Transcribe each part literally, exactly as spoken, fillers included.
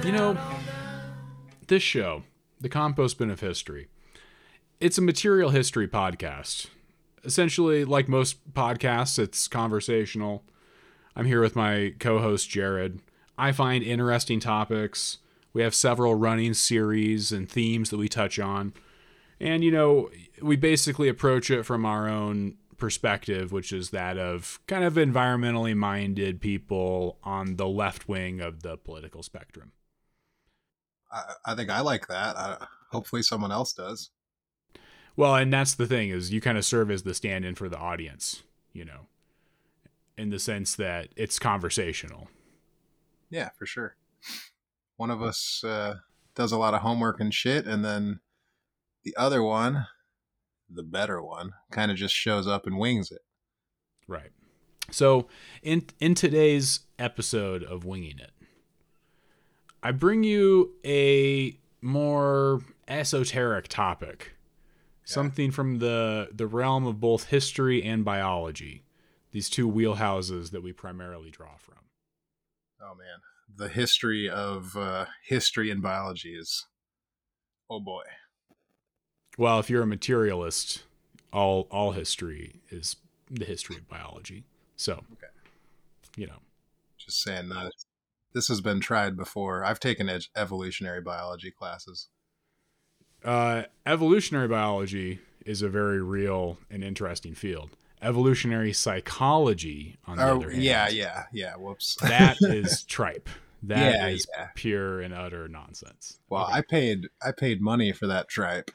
You know, this show, The Compost Bin of History, it's a material history podcast. Essentially, like most podcasts, it's conversational. I'm here with my co-host, Jared. I find interesting topics. We have several running series and themes that we touch on. And, you know, we basically approach it from our own perspective, which is that of kind of environmentally minded people on the left wing of the political spectrum. I, I think I like that. I, hopefully someone else does. Well, and that's the thing, is you kind of serve as the stand-in for the audience, you know, in the sense that it's conversational. Yeah, for sure. One of us uh, does a lot of homework and shit, and then the other one, the better one, kind of just shows up and wings it. Right. So in in today's episode of Winging It, I bring you a more esoteric topic. Something from the, the realm of both history and biology. These two wheelhouses that we primarily draw from. Oh, man. The history of uh, history and biology is... Oh, boy. Well, if you're a materialist, all all history is the history of biology. So, okay. You know. Just saying that. This has been tried before. I've taken ed- evolutionary biology classes. Uh, evolutionary biology is a very real and interesting field. Evolutionary psychology, on the oh, other hand, yeah, yeah, yeah. Whoops. that is tripe. That yeah, is yeah. pure and utter nonsense. Well, okay. I paid I paid money for that tripe.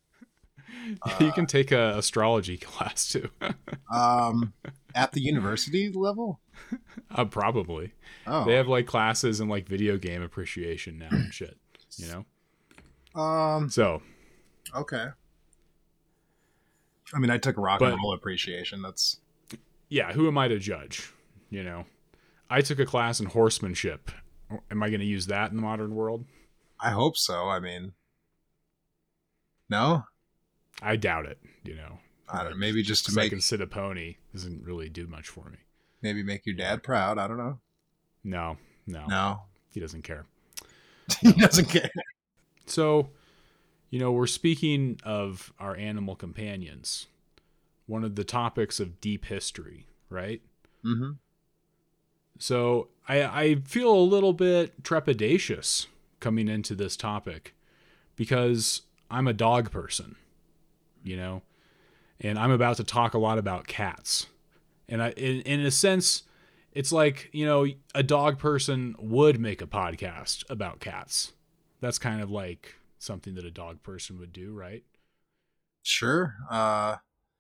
You can take a astrology class too. um, at the university level? Uh, probably. Oh, they have like classes in like video game appreciation now and shit. You know. Um. So, okay. I mean, I took rock but, and roll appreciation. That's yeah. Who am I to judge? You know, I took a class in horsemanship. Am I going to use that in the modern world? I hope so. I mean, no, I doubt it. You know, I don't know. Maybe just to make make I can sit a pony doesn't really do much for me. Maybe make your dad proud. I don't know. No, no, no. He doesn't care. he doesn't care. So, you know, we're speaking of our animal companions. One of the topics of deep history, right? Mm-hmm. So I, I feel a little bit trepidatious coming into this topic because I'm a dog person, you know, and I'm about to talk a lot about cats. And I, in, in a sense, it's like, you know, a dog person would make a podcast about cats. That's kind of like something that a dog person would do, right? Sure. Uh,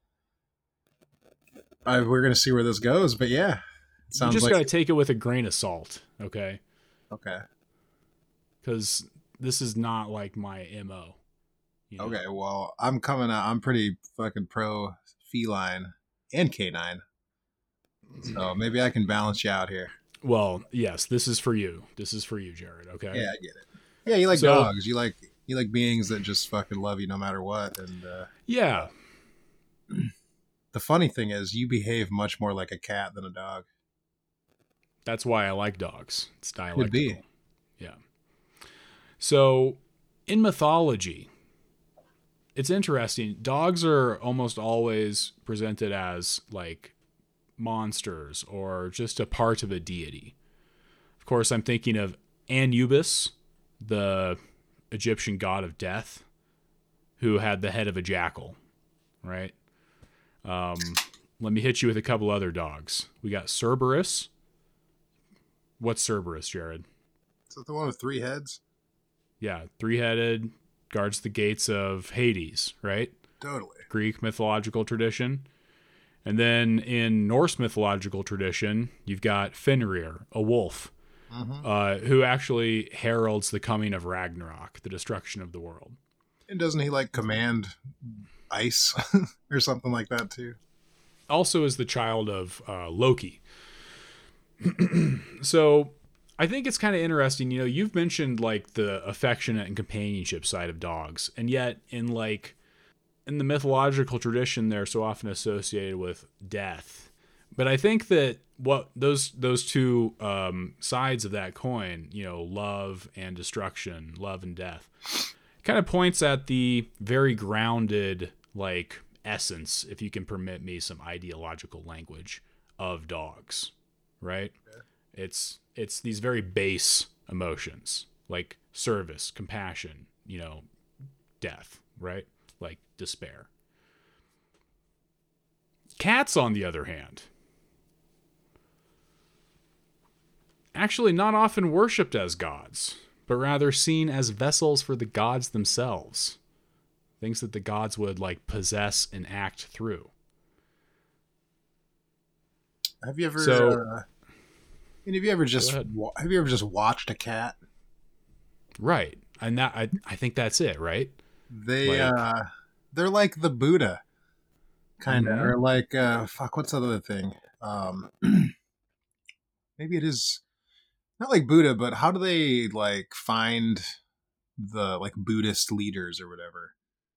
I, we're going to see where this goes, but yeah. It sounds you just like... got to take it with a grain of salt, okay? Okay. Because this is not like my M O. You know? Okay, well, I'm coming out. I'm pretty fucking pro feline and canine. So maybe I can balance you out here. Well, yes, this is for you. This is for you, Jared, okay? Yeah, I get it. Yeah, you like so, dogs. You like you like beings that just fucking love you no matter what. And uh, yeah. The funny thing is you behave much more like a cat than a dog. That's why I like dogs. It's dialectical. Could be. Yeah. So, in mythology, it's interesting. Dogs are almost always presented as like monsters or just a part of a deity. Of course, I'm thinking of Anubis, the Egyptian god of death, who had the head of a jackal, right? Um, let me hit you with a couple other dogs. We got Cerberus. What's Cerberus, Jared? Is that the one with three heads? Yeah, three-headed, guards the gates of Hades, right? Totally. Greek mythological tradition. And then in Norse mythological tradition, you've got Fenrir, a wolf, mm-hmm. uh, who actually heralds the coming of Ragnarok, the destruction of the world. And doesn't he like command ice or something like that too? Also is the child of uh, Loki. So I think it's kind of interesting. You know, you've mentioned like the affectionate and companionship side of dogs, and yet in like in the mythological tradition, they're so often associated with death. But I think that what those those two um, sides of that coin, you know, love and destruction, love and death, kind of points at the very grounded, like, essence, if you can permit me some ideological language, of dogs, right? Okay. It's it's these very base emotions, like service, compassion, you know, death, right? Like despair. Cats, on the other hand, actually not often worshipped as gods, but rather seen as vessels for the gods themselves. Things that the gods would, like, possess and act through. Have you ever? So, uh, I mean, have you ever just ahead. wa- have you ever just watched a cat? Right. And that I I think that's it, right? They Like, uh, they're like the Buddha, kind of, mhm. or like uh, fuck. What's the other thing? Um, maybe it is not like Buddha, but how do they like find the like Buddhist leaders or whatever?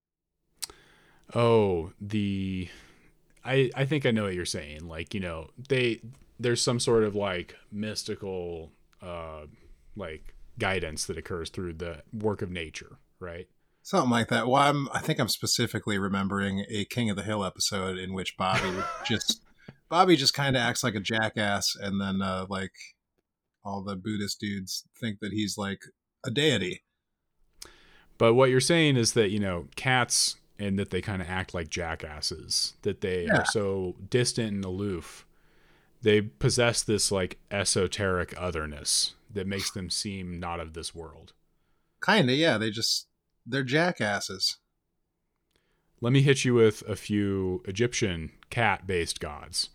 Oh, the I I think I know what you're saying. Like, you know, they there's some sort of, like, mystical uh like guidance that occurs through the work of nature, right? Something like that. Well, I'm, I think I'm specifically remembering a King of the Hill episode in which Bobby just Bobby just kind of acts like a jackass, and then uh, like all the Buddhist dudes think that he's like a deity. But what you're saying is that, you know, cats, and that they kind of act like jackasses, that they Yeah, are so distant and aloof. They possess this, like, esoteric otherness that makes them seem not of this world. kind of. Yeah, they just they're jackasses. Let me hit you with a few Egyptian cat-based gods.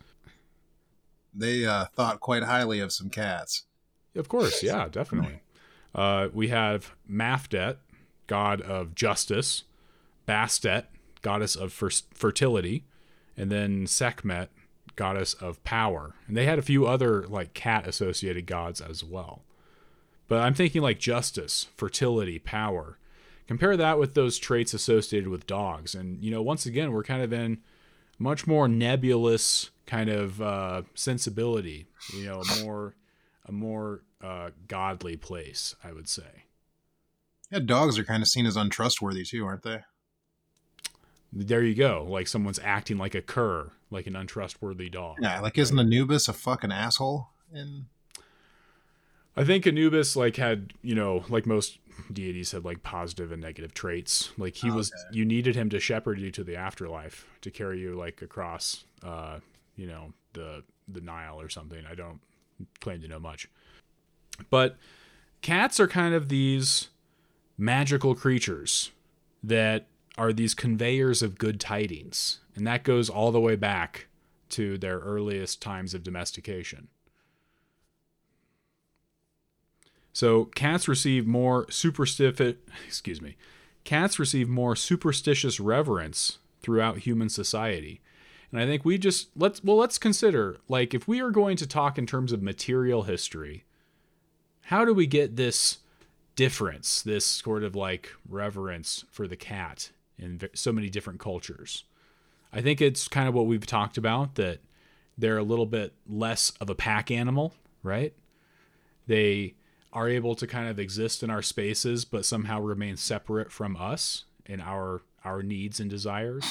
They uh, thought quite highly of some cats. Of course, yeah, definitely. Uh, we have Mafdet, god of justice, Bastet, goddess of fer- fertility, and then Sekhmet, goddess of power. And they had a few other, like, cat-associated gods as well. But I'm thinking, like, justice, fertility, power. Compare that with those traits associated with dogs. And, you know, once again, we're kind of in much more nebulous kind of uh, sensibility, you know, more a more uh, godly place, I would say. Yeah, dogs are kind of seen as untrustworthy too, aren't they? There you go. Like, someone's acting like a cur, like an untrustworthy dog. Yeah, like isn't Right? Anubis a fucking asshole? And I think Anubis, like, had, you know, like most deities, had, like, positive and negative traits. Like, he was, okay. you needed him to shepherd you to the afterlife, to carry you, like, across, uh, you know, the the Nile or something. I don't claim to know much. But cats are kind of these magical creatures that are these conveyors of good tidings. And that goes all the way back to their earliest times of domestication. So cats receive more superstitious, excuse me, cats receive more superstitious reverence throughout human society. And I think we just let's well let's consider, like, if we are going to talk in terms of material history, how do we get this difference, this sort of, like, reverence for the cat in so many different cultures? I think it's kind of what we've talked about, that they're a little bit less of a pack animal, right? They are able to kind of exist in our spaces, but somehow remain separate from us and our our needs and desires.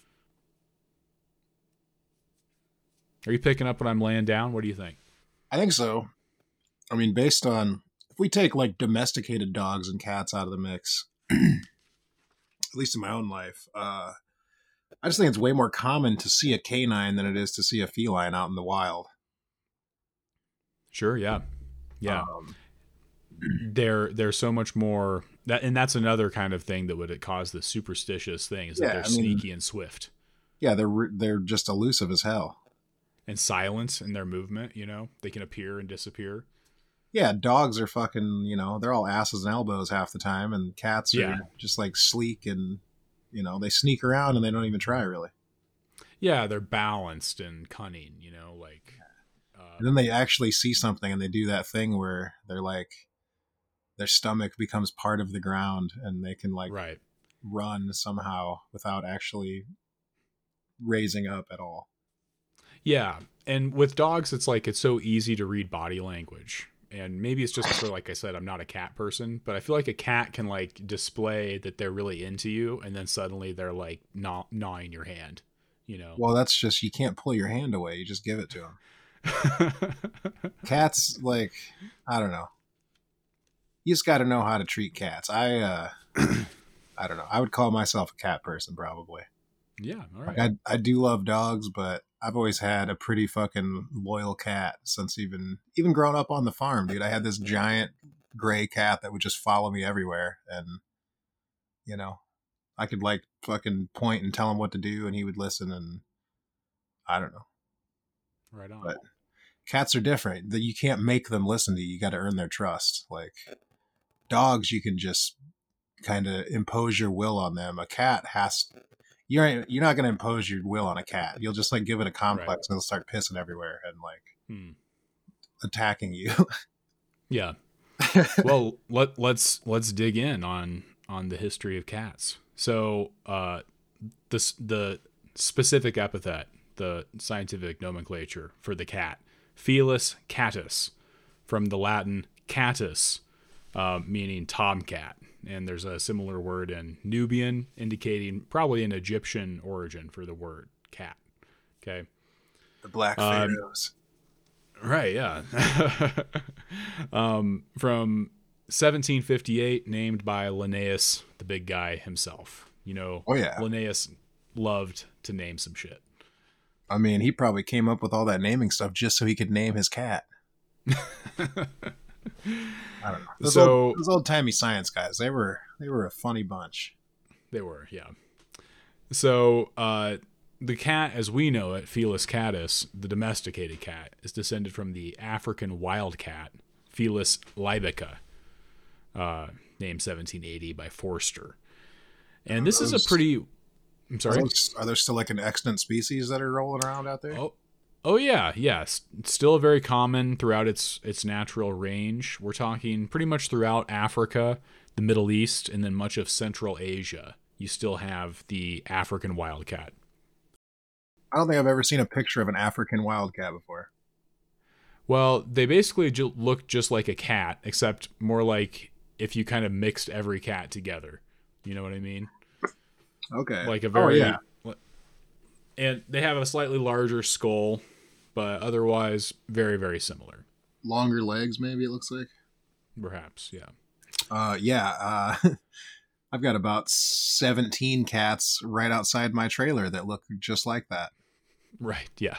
Are you picking up what I'm laying down? What do you think? I think so. I mean, based on if we take like domesticated dogs and cats out of the mix, at least in my own life, uh, I just think it's way more common to see a canine than it is to see a feline out in the wild. Sure, yeah. Yeah. Um, They're they're so much more that, and that's another kind of thing that would cause the superstitious thing, is that yeah, they're I mean, sneaky and swift yeah, they're re- they're just elusive as hell. and silent in their movement, you know? They can appear and disappear. Yeah, dogs are fucking, you know, they're all asses and elbows half the time, and cats are Yeah. just like sleek and, you know, they sneak around and they don't even try really. Yeah, they're balanced and cunning, you know, like uh, And then they actually see something and they do that thing where they're like, their stomach becomes part of the ground and they can like right. run somehow without actually raising up at all. Yeah. And with dogs, it's like it's so easy to read body language. And maybe it's just for, like I said, I'm not a cat person, but I feel like a cat can like display that they're really into you, and then suddenly they're like gnaw- gnawing your hand, you know? Well, that's just, you can't pull your hand away. You just give it to them. Cats, like, I don't know. You just got to know how to treat cats. I, uh, I don't know. I would call myself a cat person, probably. Yeah, all right. Like I, I do love dogs, but I've always had a pretty fucking loyal cat since even even growing up on the farm, dude. I had this giant gray cat that would just follow me everywhere, and you know, I could like fucking point and tell him what to do, and he would listen. And I don't know, Right on. but cats are different. That you can't make them listen to you. You got to earn their trust. Like dogs, you can just kind of impose your will on them. A cat has. You're you're not going to impose your will on a cat. You'll just like give it a complex, right, and it'll start pissing everywhere and like hmm. attacking you. Yeah. Well, let let's let's dig in on on the history of cats. So, uh, this the specific epithet, the scientific nomenclature for the cat, Felis catus, from the Latin catus, uh, meaning tomcat. And there's a similar word in Nubian indicating probably an Egyptian origin for the word cat. Okay. The Black Pharaohs. Um, right, yeah. um, from seventeen fifty-eight, named by Linnaeus, the big guy himself. You know, oh, yeah. Linnaeus loved to name some shit. I mean, he probably came up with all that naming stuff just so he could name his cat. I don't know. Those so old, those old timey science guys, they were they were a funny bunch. They were, yeah. So uh, the cat, as we know it, Felis catus, the domesticated cat, is descended from the African wild cat, Felis libica, uh, named seventeen eighty by Forster. And this those, is a pretty. I'm sorry. Are, those, are there still like an extant species that are rolling around out there? Oh. Oh yeah, yes. It's still very common throughout its its natural range. We're talking pretty much throughout Africa, the Middle East, and then much of Central Asia. You still have the African wildcat. I don't think I've ever seen a picture of an African wildcat before. Well, they basically ju- look just like a cat, except more like if you kind of mixed every cat together. You know what I mean? Okay. Like a very... Oh, yeah. And they have a slightly larger skull, but otherwise very, very similar. Longer legs, maybe it looks like. Perhaps, yeah. Uh, yeah. Uh, I've got about seventeen cats right outside my trailer that look just like that. Right, yeah.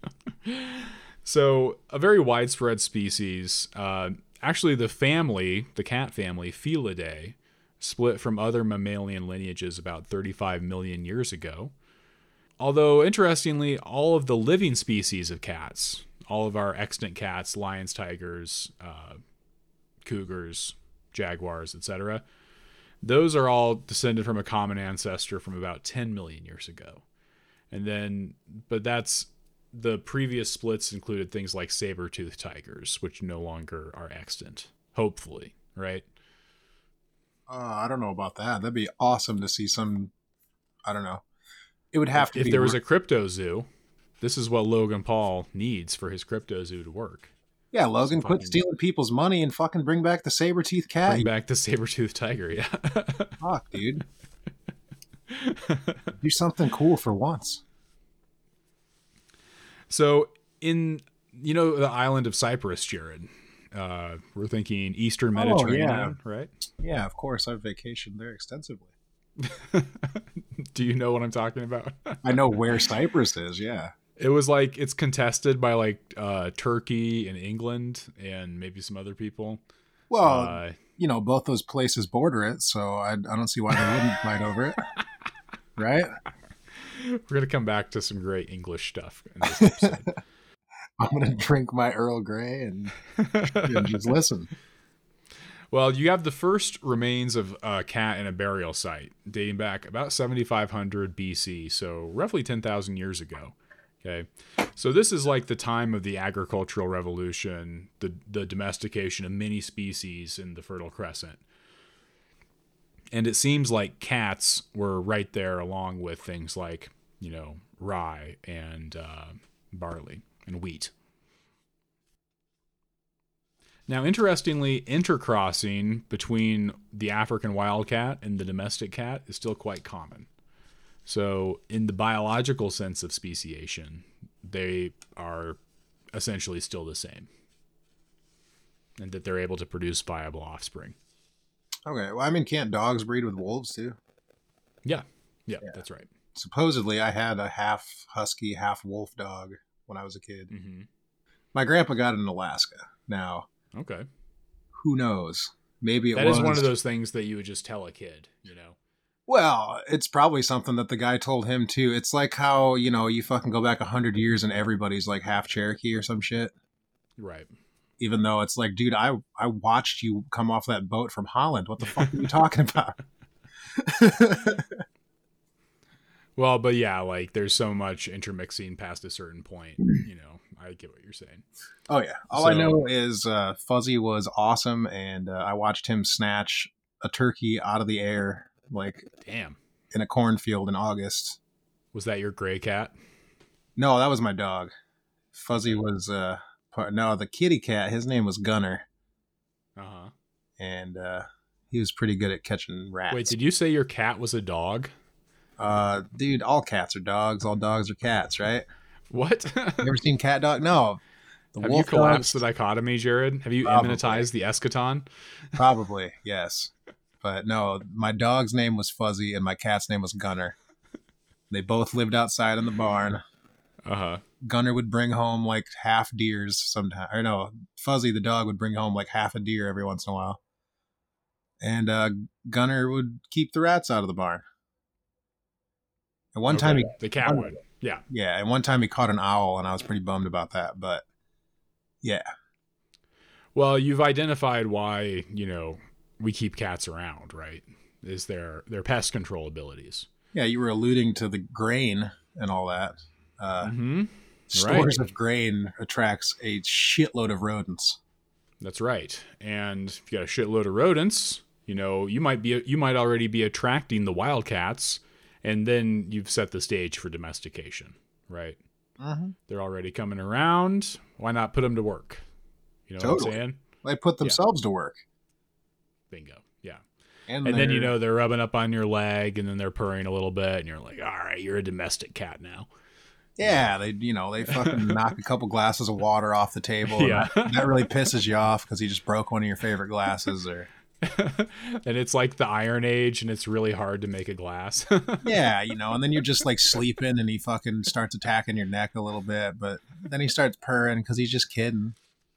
So, a very widespread species. Uh, actually, the family, the cat family, Felidae, split from other mammalian lineages about thirty-five million years ago. Although, interestingly, all of the living species of cats, all of our extant cats, lions, tigers, uh, cougars, jaguars, et cetera, those are all descended from a common ancestor from about ten million years ago. And then, but that's, the previous splits included things like saber-toothed tigers, which no longer are extant, hopefully, right? Uh, I don't know about that. That'd be awesome to see some, I don't know. It would have if, to if be. If there was a crypto zoo, this is what Logan Paul needs for his crypto zoo to work. Yeah, Logan, quit fucking, stealing people's money and fucking bring back the saber-toothed cat. Bring back the saber-toothed tiger, yeah. Fuck, dude. Do something cool for once. So, in, you know, the island of Cyprus, Jared, uh, we're thinking Eastern Mediterranean, oh, yeah. right? Yeah, of course. I've vacationed there extensively. Do you know what I'm talking about? I know where Cyprus is, yeah. It was like, it's contested by like uh, Turkey and England and maybe some other people. Well, uh, you know, both those places border it, so I, I don't see why they wouldn't fight over it. Right? We're going to come back to some great English stuff in this episode. I'm going to drink my Earl Grey and, and just listen. Well, you have the first remains of a cat in a burial site dating back about seventy-five hundred B C, so roughly ten thousand years ago. Okay, so this is like the time of the agricultural revolution, the, the domestication of many species in the Fertile Crescent. And it seems like cats were right there along with things like, you know, rye and uh, barley, and wheat. Now, interestingly, intercrossing between the African wildcat and the domestic cat is still quite common. So, in the biological sense of speciation, they are essentially still the same, and that they're able to produce viable offspring. Okay. Well, I mean, can't dogs breed with wolves too? Yeah. Yeah, Yeah. that's right. Supposedly, I had a half husky, half wolf dog when I was a kid. Mm-hmm. My grandpa got it in Alaska. Now, Okay. who knows? Maybe it That was is one of those things that you would just tell a kid, you know? Well, it's probably something that the guy told him too. It's like how, you know, you fucking go back a hundred years and everybody's like half Cherokee or some shit. Right. Even though it's like, dude, I I watched you come off that boat from Holland. What the fuck are you talking about? Well, but yeah, like there's so much intermixing past a certain point, you know, I get what you're saying. Oh yeah. All So- I know is uh, Fuzzy was awesome, and uh, I watched him snatch a turkey out of the air like Damn. in a cornfield in August. Was that your gray cat? No, that was my dog. Fuzzy was uh part, no, the kitty cat, his name was Gunner, Uh-huh. and uh he was pretty good at catching rats. Wait, did you say your cat was a dog? uh dude, all cats are dogs, all dogs are cats, right? What? You ever seen Cat Dog? No. The Have you wolf collapsed dogs, the dichotomy, Jared? Have you Probably. immanentized the eschaton? probably, yes. But no, my dog's name was Fuzzy and my cat's name was Gunner. They both lived outside in the barn. Uh-huh. Gunner would bring home like half deers sometimes. Or no, Fuzzy the dog would bring home like half a deer every once in a while. And uh, Gunner would keep the rats out of the barn. And one time he, Okay, the cat would. Yeah. yeah, and one time he caught an owl, and I was pretty bummed about that. But yeah, Well, you've identified why, you know, we keep cats around, right? Is their their pest control abilities. yeah, you were alluding to the grain and all that. Uh, Mm-hmm. stores of grain attracts a shitload of rodents. That's right. And if you got a shitload of rodents, you know, you might be you might already be attracting the wildcats, and then you've set the stage for domestication, right? Mm-hmm. They're already coming around. Why not put them to work? You know Totally. what I'm saying? They put themselves to work. Bingo. Yeah. And, And then, you they're- know, they're rubbing up on your leg, and then they're purring a little bit, and you're like, all right, you're a domestic cat now. yeah, they, you know, they fucking knock a couple glasses of water off the table. and Yeah. that, that really pisses you off because you just broke one of your favorite glasses, or And it's like the Iron Age, and it's really hard to make a glass. yeah, you know, and then you're just like sleeping, and he fucking starts attacking your neck a little bit, but then he starts purring because he's just kidding.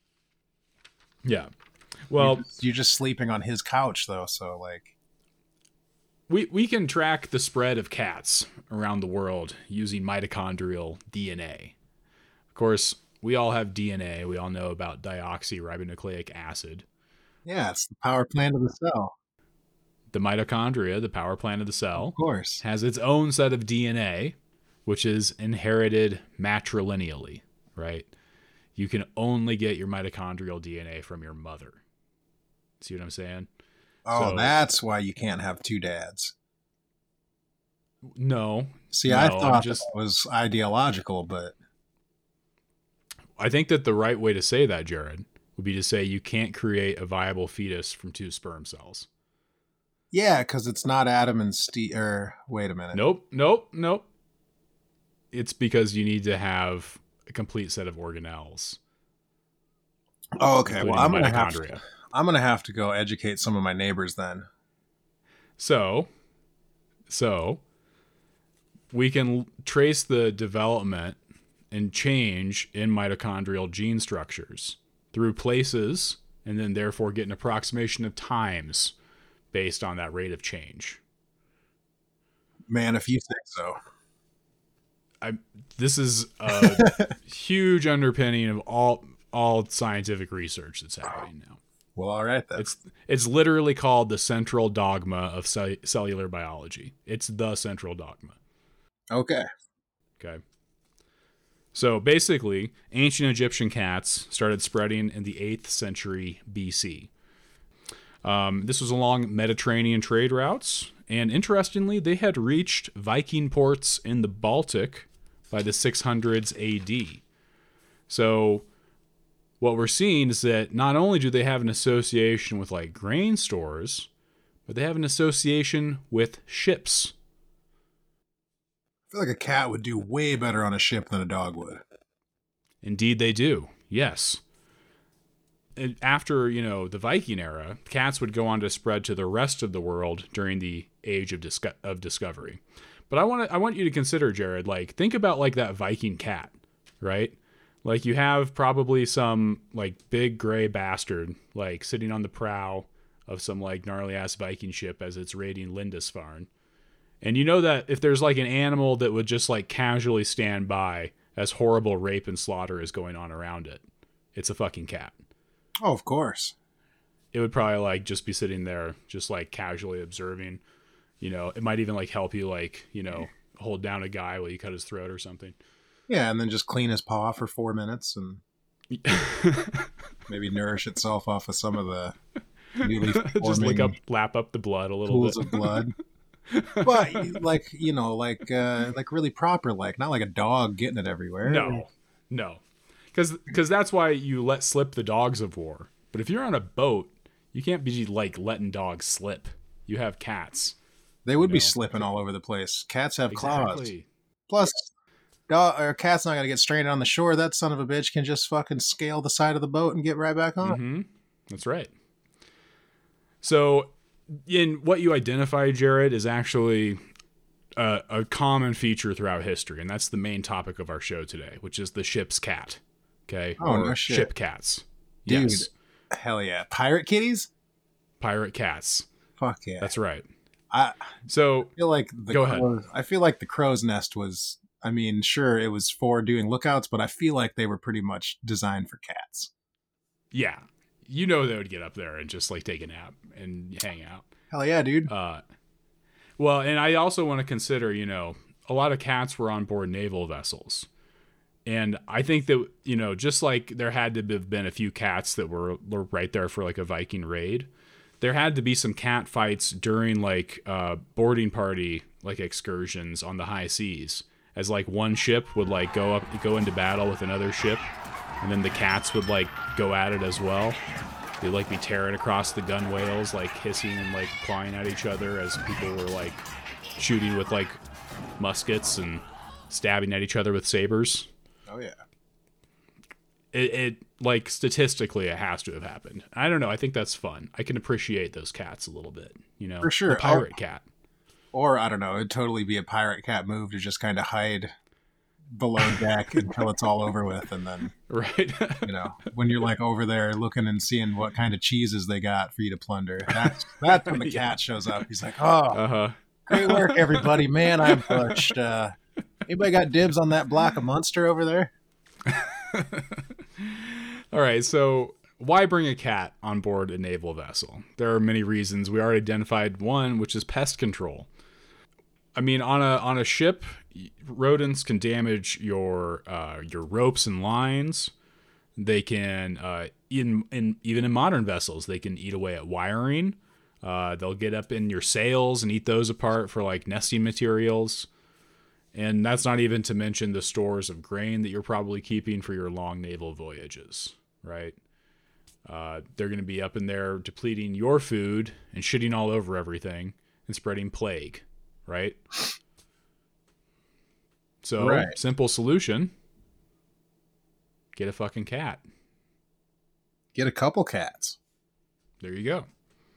Yeah. Well, you're just, you're just sleeping on his couch though, so like, we, we can track the spread of cats around the world using mitochondrial D N A. Of course, we all have D N A. We all know about deoxyribonucleic acid. yeah, it's the power plant of the cell, The mitochondria, the power plant of the cell, of course. has its own set of D N A, which is inherited matrilineally, right? You can only get your mitochondrial D N A from your mother. See what I'm saying? Oh, So- that's why you can't have two dads. No. See, I No, I'm thought just- that was ideological, but I think that the right way to say that, Jared, would be to say you can't create a viable fetus from two sperm cells. yeah, because it's not Adam and Steve. Or wait a minute. Nope, nope, nope. It's because you need to have a complete set of organelles. Oh, okay. Well, including I'm gonna have mitochondria. to, I'm gonna have to go educate some of my neighbors then. So, so we can trace the development and change in mitochondrial gene structures through places, and then therefore get an approximation of times based on that rate of change. Man, if you think so. I this is a huge underpinning of all all scientific research that's happening now. Well, all right then. It's it's literally called the central dogma of cell- cellular biology. It's the central dogma. Okay. Okay. So basically, ancient Egyptian cats started spreading in the eighth century B C. Um, this was along Mediterranean trade routes, and interestingly, they had reached Viking ports in the Baltic by the six hundreds A D. So what we're seeing is that not only do they have an association with like grain stores, but they have an association with ships. I feel like a cat would do way better on a ship than a dog would. Indeed they do. Yes. And after, you know, the Viking era, cats would go on to spread to the rest of the world during the age of disco- of discovery. But I want to I want you to consider, Jared, like think about like that Viking cat, right? Like you have probably some like big gray bastard like sitting on the prow of some like gnarly ass Viking ship as it's raiding Lindisfarne. And you know that if there's like an animal that would just like casually stand by as horrible rape and slaughter is going on around it, it's a fucking cat. Oh, of course. It would probably like just be sitting there just like casually observing. You know, it might even like help you like, you know, hold down a guy while you cut his throat or something. Yeah, and then just clean his paw for four minutes and maybe nourish itself off of some of the newly just lick up, forming lap up the blood a little pools bit. of blood. But like, you know, like uh, like really proper, like not like a dog getting it everywhere. No, no, because because that's why you let slip the dogs of war. But if you're on a boat, you can't be like letting dogs slip. You have cats. They would you be know? slipping all over the place. Cats have Exactly. claws. Plus, dog or a cat's not gonna get stranded on the shore. That son of a bitch can just fucking scale the side of the boat and get right back on. Mm-hmm. That's right. So, in what you identify, Jared, is actually a, a common feature throughout history, and that's the main topic of our show today, which is the ship's cat. Okay, Oh, or no shit. ship cats. Dude, Yes, hell yeah, pirate kitties. pirate cats. Fuck yeah. That's right. I So, feel like the Go ahead. crow, I feel like the crow's nest was. I mean, sure, it was for doing lookouts, but I feel like they were pretty much designed for cats. yeah, you know they would get up there and just like take a nap and hang out. Hell yeah, dude. Uh, well, and I also want to consider, you know, a lot of cats were on board naval vessels. And I think that, you know, just like there had to have been a few cats that were, were right there for like a Viking raid, there had to be some cat fights during like uh, boarding party like excursions on the high seas. As like one ship would like go up, go into battle with another ship, and then the cats would like go at it as well. They'd like be tearing across the gunwales, like hissing and like clawing at each other as people were like shooting with like muskets and stabbing at each other with sabers. Oh yeah. It, it like statistically it has to have happened. I don't know. I think that's fun. I can appreciate those cats a little bit. You know, For sure. The pirate cat. Or I don't know, it'd totally be a pirate cat move to just kind of hide below deck until it's all over with, and then Right. you know when you're like over there looking and seeing what kind of cheeses they got for you to plunder. That's that's when the Yeah. cat shows up. He's like, "Oh, Uh huh. great work, everybody! Man, I'm pushed. Uh, anybody got dibs on that block of Munster over there?" All right, so why bring a cat on board a naval vessel? There are many reasons. We already identified one, which is pest control. I mean, on a on a ship, rodents can damage your uh, your ropes and lines. They can, uh, in, in even in modern vessels, they can eat away at wiring. Uh, they'll get up in your sails and eat those apart for like nesting materials. And that's not even to mention the stores of grain that you're probably keeping for your long naval voyages, right? Uh, they're going to be up in there depleting your food and shitting all over everything and spreading plague, right? So, Right. simple solution. Get a fucking cat. Get a couple cats. There you go.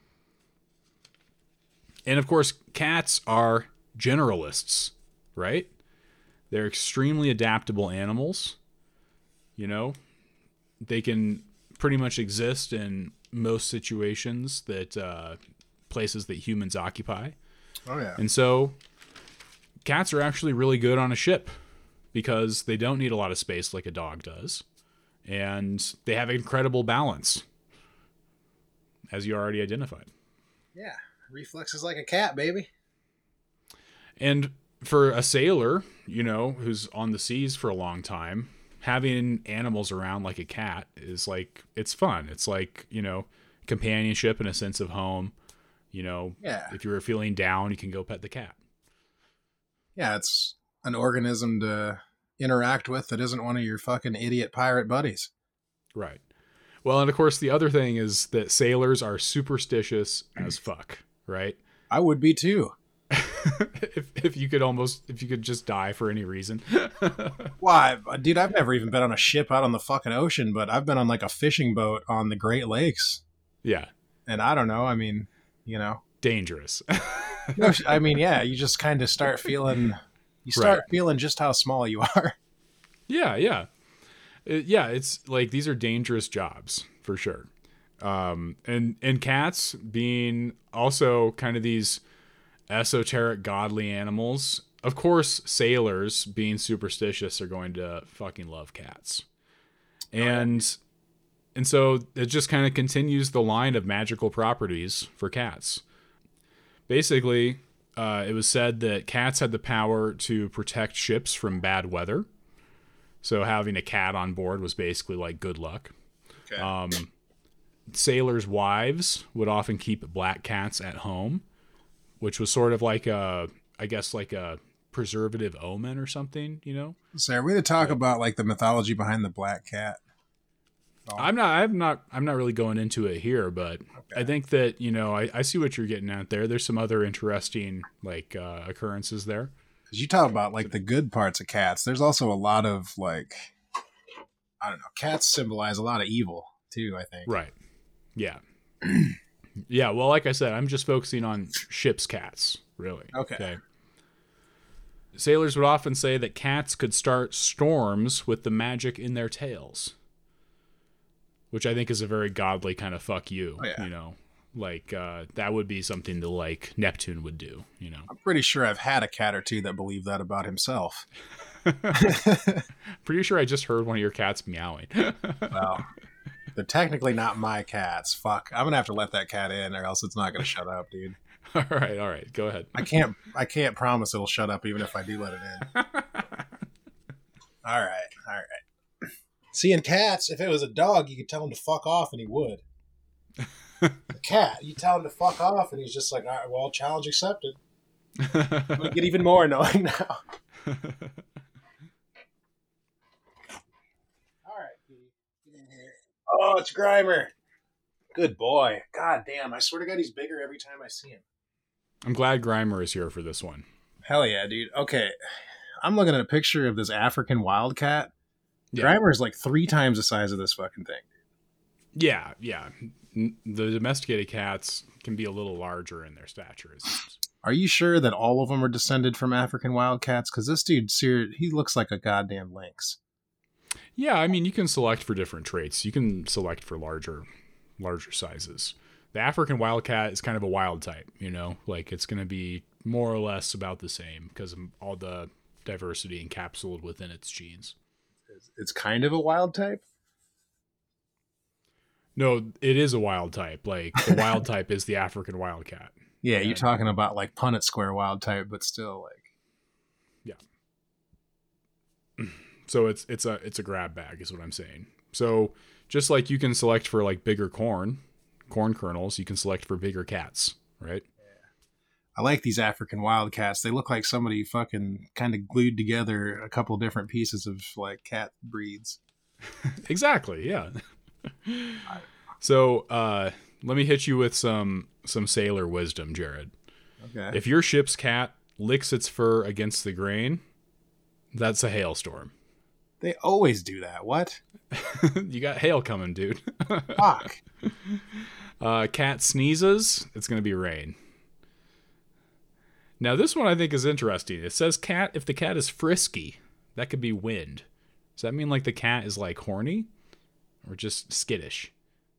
And of course, cats are generalists, right? They're extremely adaptable animals. You know, they can pretty much exist in most situations that uh, places that humans occupy. Oh yeah. And so cats are actually really good on a ship because they don't need a lot of space like a dog does. And they have incredible balance, as you already identified. Yeah. Reflexes like a cat, baby. And for a sailor, you know, who's on the seas for a long time, having animals around like a cat is like, it's fun. It's like, you know, companionship and a sense of home. You know, Yeah. if you're feeling down, you can go pet the cat. Yeah, it's an organism to interact with that isn't one of your fucking idiot pirate buddies. Right. Well, and of course, the other thing is that sailors are superstitious as fuck, right? I would be too. if if you could almost if you could just die for any reason. Why, dude? I've never even been on a ship out on the fucking ocean, but I've been on like a fishing boat on the Great Lakes. Yeah. And I don't know. I mean, you know, dangerous. no, I mean, yeah, you just kind of start feeling, you start Right. feeling just how small you are. Yeah, yeah. It- yeah, it's like these are dangerous jobs for sure. Um, and and cats being also kind of these esoteric godly animals. Of course, sailors being superstitious are going to fucking love cats. And and so it just kind of continues the line of magical properties for cats. Basically, uh, it was said that cats had the power to protect ships from bad weather. So having a cat on board was basically like good luck. Okay. Um, sailors' wives would often keep black cats at home, which was sort of like a, I guess, like a preservative omen or something, you know? So are we to talk about like the mythology behind the black cat? Oh. I'm not, I'm not, I'm not really going into it here, but Okay. I think that, you know, I, I see what you're getting at there. There's some other interesting like uh, occurrences there. Because you talk about like the good parts of cats. There's also a lot of like, I don't know, cats symbolize a lot of evil too, I think. Right. Yeah. Yeah. Well, like I said, I'm just focusing on ship's cats, really. Okay. Sailors would often say that cats could start storms with the magic in their tails, which I think is a very godly kind of fuck you, Oh, yeah. you know, like uh, that would be something that like Neptune would do, you know. I'm pretty sure I've had a cat or two that believe that about himself. Pretty sure I just heard one of your cats meowing. Well, they're technically not my cats. Fuck. I'm gonna have to let that cat in or else it's not gonna shut up, dude. All right, all right, go ahead. I can't I can't promise it'll shut up even if I do let it in. All right, all right. Seeing cats, if it was a dog, you could tell him to fuck off and he would. The cat, you tell him to fuck off and he's just like, all right, well, challenge accepted. I'm gonna get even more annoying now. All right, Kitty, get in here. Oh, it's Grimer. Good boy. God damn, I swear to God, he's bigger every time I see him. I'm glad Grimer is here for this one. Hell yeah, dude. Okay, I'm looking at a picture of this African wildcat. Yeah. Grimer is like three times the size of this fucking thing. Yeah, yeah. N- The domesticated cats can be a little larger in their stature. It seems. Are you sure that all of them are descended from African wildcats? Because this dude, ser- he looks like a goddamn lynx. Yeah, I mean, you can select for different traits. You can select for larger, larger sizes. The African wildcat is kind of a wild type, you know, like it's going to be more or less about the same because of all the diversity encapsulated within its genes. It's kind of a wild type. No, it is a wild type. Like the wild type is the African wildcat. Yeah, Yeah. you're talking about like Punnett Square wild type, but still like. So it's it's a it's a grab bag is what I'm saying. So just like you can select for like bigger corn, corn kernels, you can select for bigger cats, right? I like these African wildcats. They look like somebody fucking kind of glued together a couple different pieces of like cat breeds. Exactly, yeah. So uh, let me hit you with some some sailor wisdom, Jared. Okay. If your ship's cat licks its fur against the grain, that's a hailstorm. They always do that. What? You got hail coming, dude. Fuck. Uh, cat sneezes, it's going to be rain. Now, this one I think is interesting. It says cat, if the cat is frisky, that could be wind. Does that mean like the cat is like horny or just skittish?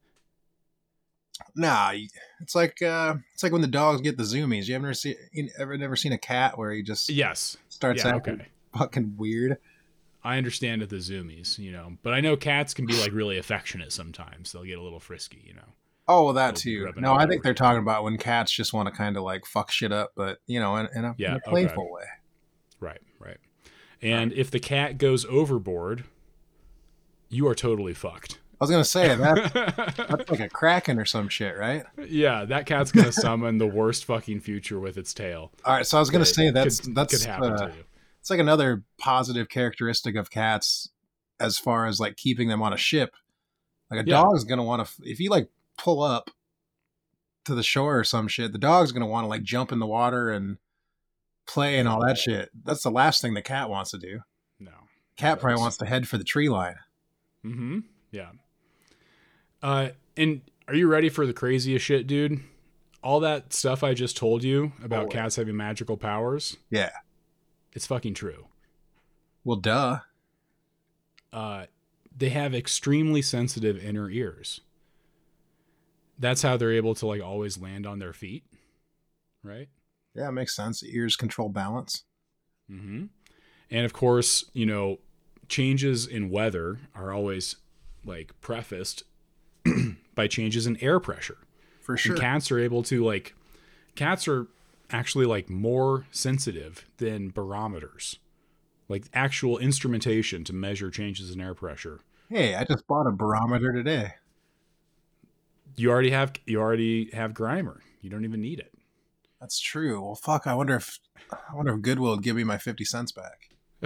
Nah, you- it's like uh, it's like when the dogs get the zoomies. You ever see you ever never seen a cat where he just Yes. starts Yeah, acting okay. fucking weird? I understand at the zoomies, you know, but I know cats can be like really affectionate sometimes. They'll get a little frisky, you know. Oh, well, that Little too. rubbing No, all I think over. they're talking about when cats just want to kind of like fuck shit up, but you know, in, in, a, Yeah, in a okay. playful way. Right, right. And if the cat goes overboard, you are totally fucked. I was gonna say that that's like a kraken or some shit, right? Yeah, that cat's gonna summon the worst fucking future with its tail. All right, so I was gonna That say that's could, that's could happen uh, to you. it's like another positive characteristic of cats as far as like keeping them on a ship. Like a Yeah. dog is going to want to, if you like pull up to the shore or some shit, the dog's going to want to like jump in the water and play and all that shit. That's the last thing the cat wants to do. No. Cat probably wants to head for the tree line. Mm-hmm. Yeah. Uh, and are you ready for the craziest shit, dude? All that stuff I just told you about Oh. cats having magical powers, Yeah. it's fucking true. Well, duh. Uh, they have extremely sensitive inner ears. That's how they're able to like always land on their feet, right? Yeah, it makes sense. Ears control balance. Mm-hmm. And of course, you know, changes in weather are always like prefaced by changes in air pressure. For sure. And cats are able to like, cats are actually like more sensitive than barometers, like actual instrumentation to measure changes in air pressure. Hey, I just bought a barometer today. You already have, you already have Grimer. You don't even need it. That's true. Well, fuck. I wonder if I wonder if Goodwill would give me my fifty cents back.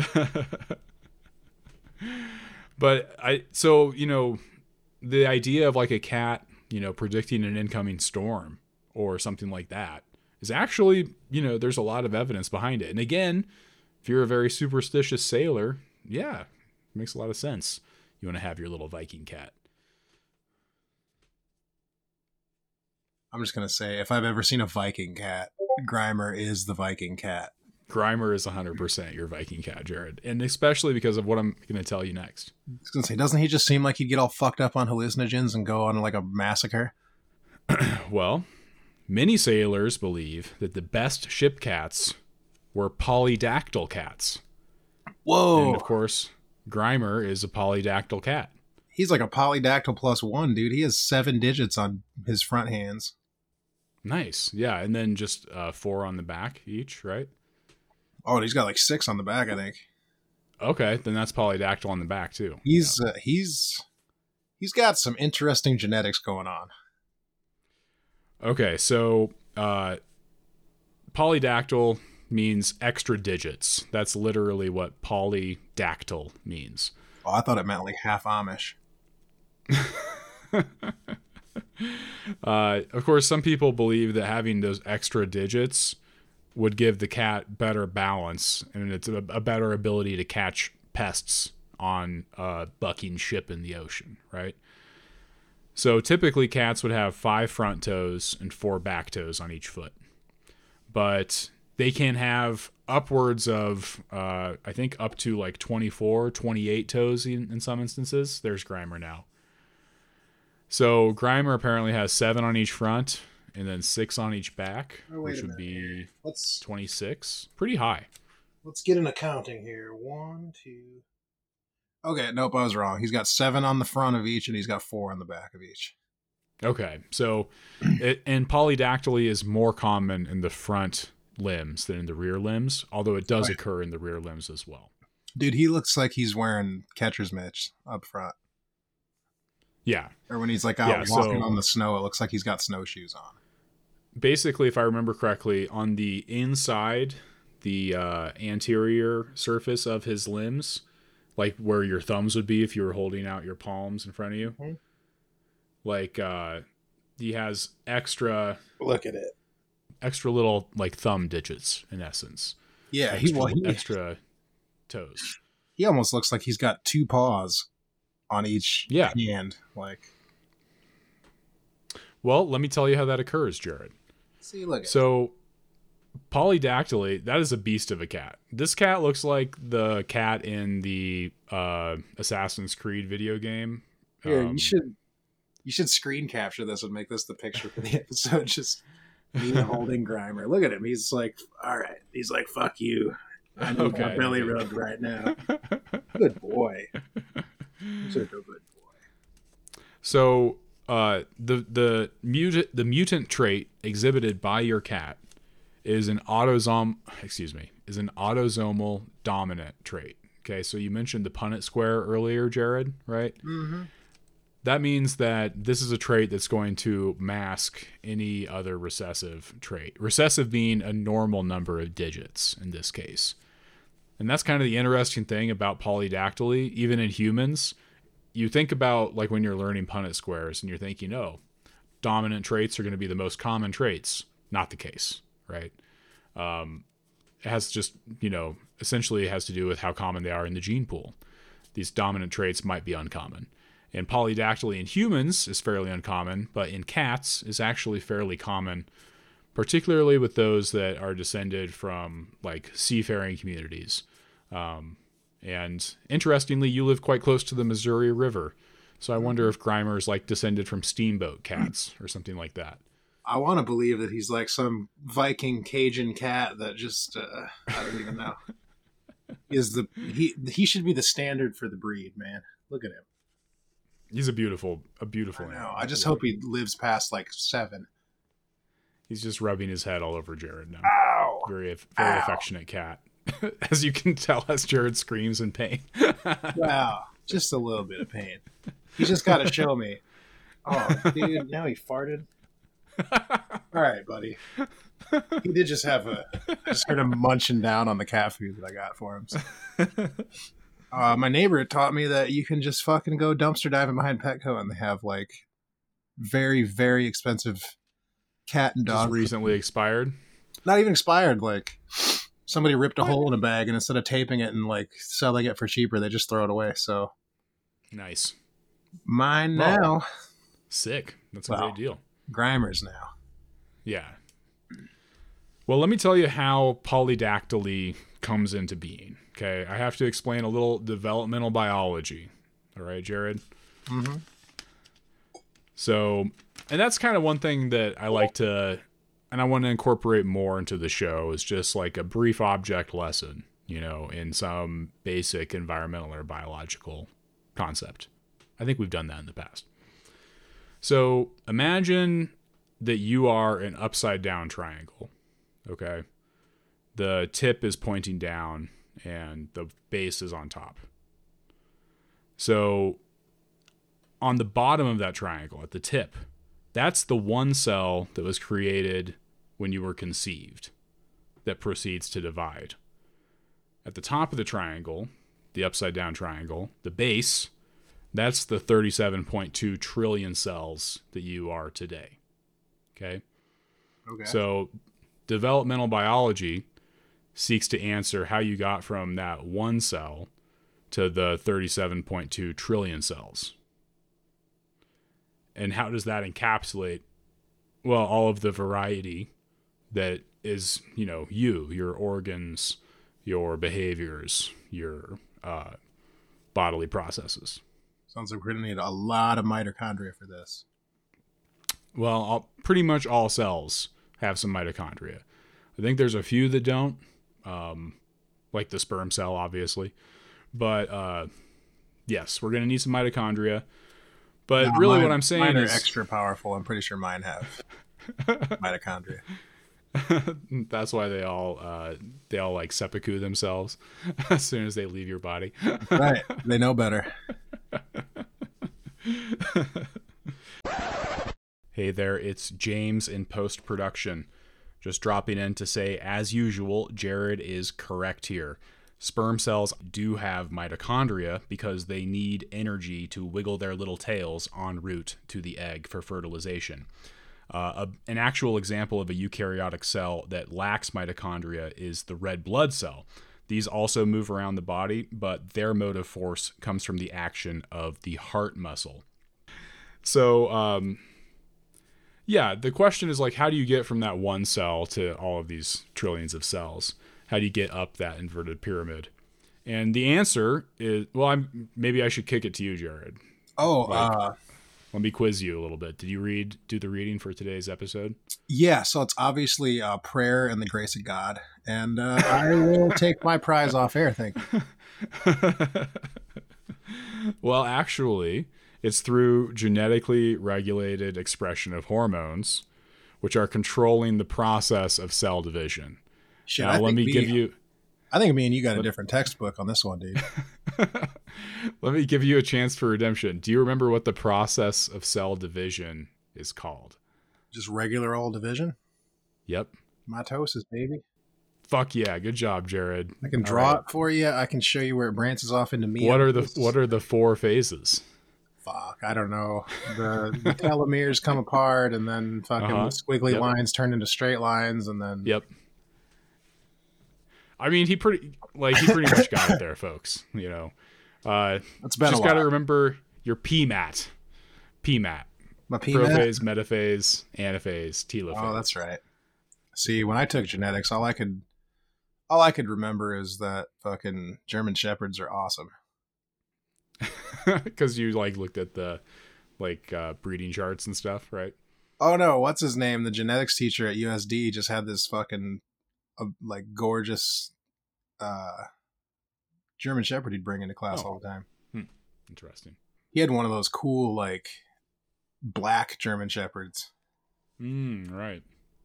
But I, so, you know, the idea of like a cat, you know, predicting an incoming storm or something like that is actually, you know, there's a lot of evidence behind it. And again, if you're a very superstitious sailor, yeah, it makes a lot of sense. You want to have your little Viking cat. I'm just going to say, if I've ever seen a Viking cat, Grimer is the Viking cat. Grimer is one hundred percent your Viking cat, Jared. And especially because of what I'm going to tell you next. I was going to say, doesn't he just seem like he'd get all fucked up on hallucinogens and go on like a massacre? Well, many sailors believe that the best ship cats were polydactyl cats. Whoa. And of course, Grimer is a polydactyl cat. He's like a polydactyl plus one, dude. He has seven digits on his front hands. Nice. Yeah. And then just uh, four on the back each, right? Oh, and he's got like six on the back, I think. Okay. Then that's polydactyl on the back too. He's uh, he's he's got some interesting genetics going on. Okay. So uh, polydactyl means extra digits. That's literally what polydactyl means. Oh, I thought it meant like half Amish. uh, of course, some people believe that having those extra digits would give the cat better balance and it's a, a better ability to catch pests on a bucking ship in the ocean, right? So typically cats would have five front toes and four back toes on each foot. But they can have upwards of, uh, I think, up to like twenty-four, twenty-eight toes in, in some instances. There's Grimer now. So Grimer apparently has seven on each front and then six on each back, Oh, wait which a would minute be here. Let's twenty-six. Pretty high. let's get an accounting here. One, two. Okay, nope, I was wrong. He's got seven on the front of each, and he's got four on the back of each. Okay, so it, and polydactyly is more common in the front limbs than in the rear limbs, although it does Right. occur in the rear limbs as well. Dude, he looks like he's wearing catcher's mitts up front. Yeah. Or when he's like out Yeah, walking so- on the snow, it looks like he's got snowshoes on. Basically, if I remember correctly, on the inside, the uh, anterior surface of his limbs, like where your thumbs would be if you were holding out your palms in front of you, Mhm. like uh, he has extra, Look at it. extra little like thumb digits in essence. Yeah, extra, he, well, he, extra toes. he almost looks like he's got two paws on each Yeah. hand. Like, Well, let me tell you how that occurs, Jared. see, look at So, polydactyly, that is a beast of a cat. This cat looks like the cat in the uh, Assassin's Creed video game. Here, Um, you should you should screen capture this and make this the picture for the episode. Just me holding Grimer. Look at him. He's like, all right. He's like, fuck you. I need Okay. my belly rubbed right now. Good boy. He's a good boy. So, uh, the the mutant the mutant trait exhibited by your cat is an autosom excuse me is an autosomal dominant trait. Okay, so you mentioned the Punnett square earlier, Jared, right? Mm-hmm. That means that this is a trait that's going to mask any other recessive trait. Recessive being a normal number of digits in this case. And that's kind of the interesting thing about polydactyly, even in humans. You think about like when you're learning Punnett squares and you're thinking, oh, dominant traits are going to be the most common traits. Not the case, right? Um, it has just, you know, essentially it has to do with how common they are in the gene pool. These dominant traits might be uncommon. And polydactyly in humans is fairly uncommon, but in cats is actually fairly common, particularly with those that are descended from like seafaring communities. Um, and interestingly, you live quite close to the Missouri River. So I wonder if Grimer's like descended from steamboat cats or something like that. I want to believe that he's like some Viking Cajun cat that just, uh, I don't even know. Is the he he should be the standard for the breed, man. Look at him. He's a beautiful, a beautiful I know. animal. I just hope he lives past like seven. He's just rubbing his head all over Jared now. Ow! Very, very Ow. affectionate cat, as you can tell as Jared screams in pain. Wow, just a little bit of pain. He's just got to show me. Oh, dude, now he farted. All right, buddy. He did just have a. I just heard him munching down on the cat food that I got for him. So. Uh, my neighbor taught me that you can just fucking go dumpster diving behind Petco, and they have like very, very expensive cat and dog. Just recently expired. Not even expired. Like somebody ripped a what? hole in a bag, and instead of taping it and like selling it for cheaper, they just throw it away. So nice. Mine well, now. Sick. That's a well, great deal. Grimer's now. Yeah. Well, let me tell you how polydactyly comes into being. Okay, I have to explain a little developmental biology. All right, Jared? Mm-hmm. So, and that's kind of one thing that I like to, and I want to incorporate more into the show, is just like a brief object lesson, you know, in some basic environmental or biological concept. I think we've done that in the past. So, imagine that you are an upside down triangle, okay? The tip is pointing down and the base is on top. So on the bottom of that triangle, at the tip, that's the one cell that was created when you were conceived that proceeds to divide. At the top of the triangle, the upside down triangle, the base, that's the thirty-seven point two trillion cells that you are today. Okay? Okay. So developmental biology seeks to answer how you got from that one cell to the thirty-seven point two trillion cells. And how does that encapsulate, well, all of the variety that is, you know, you, your organs, your behaviors, your uh, bodily processes. Sounds like we're going to need a lot of mitochondria for this. Well, all, pretty much all cells have some mitochondria. I think there's a few that don't, um, like the sperm cell, obviously. But uh, yes, we're going to need some mitochondria. But no, really mine, what I'm saying mine is... are extra powerful. I'm pretty sure mine have mitochondria. That's why they all, uh, they all like seppuku themselves as soon as they leave your body. Right. They know better. Hey there, it's James in post-production. Just dropping in to say, as usual, Jared is correct here. Sperm cells do have mitochondria because they need energy to wiggle their little tails en route to the egg for fertilization. Uh, a, an actual example of a eukaryotic cell that lacks mitochondria is the red blood cell. These also move around the body, but their motive force comes from the action of the heart muscle. So, um, yeah, the question is like, how do you get from that one cell to all of these trillions of cells? How do you get up that inverted pyramid? And the answer is, well, I'm, maybe I should kick it to you, Jared. Oh, like, uh, let me quiz you a little bit. Did you read, do the reading for today's episode? Yeah, so it's obviously uh, prayer and the grace of God. And uh, I will take my prize off air, thank you. Well, actually, it's through genetically regulated expression of hormones, which are controlling the process of cell division. Shit, now, I let think me me, give you... I think me and you got a different textbook on this one, dude. Let me give you a chance for redemption. Do you remember what the process of cell division is called? Just regular old division? Yep. Mitosis, baby. Fuck yeah, good job, Jared. I can All draw right. it for you. I can show you where it branches off into meiosis. What are the what are the four phases? Fuck, I don't know. The, the telomeres come apart, and then fucking Uh-huh. the squiggly Yep. lines turn into straight lines, and then Yep. I mean, he pretty like he pretty much got it there, folks. You know, uh, it's been just a got to while. remember your P MAT, P MAT, My P MAT? prophase, metaphase, anaphase, telophase. Oh, that's right. See, when I took genetics, all I could all I could remember is that fucking German Shepherds are awesome. Because you like looked at the like uh, breeding charts and stuff, right? Oh no, what's his name? The genetics teacher at U S D just had this fucking uh, like gorgeous uh, German Shepherd he'd bring into class Oh. all the time. Hmm. Interesting. He had one of those cool like black German Shepherds. Mm, right.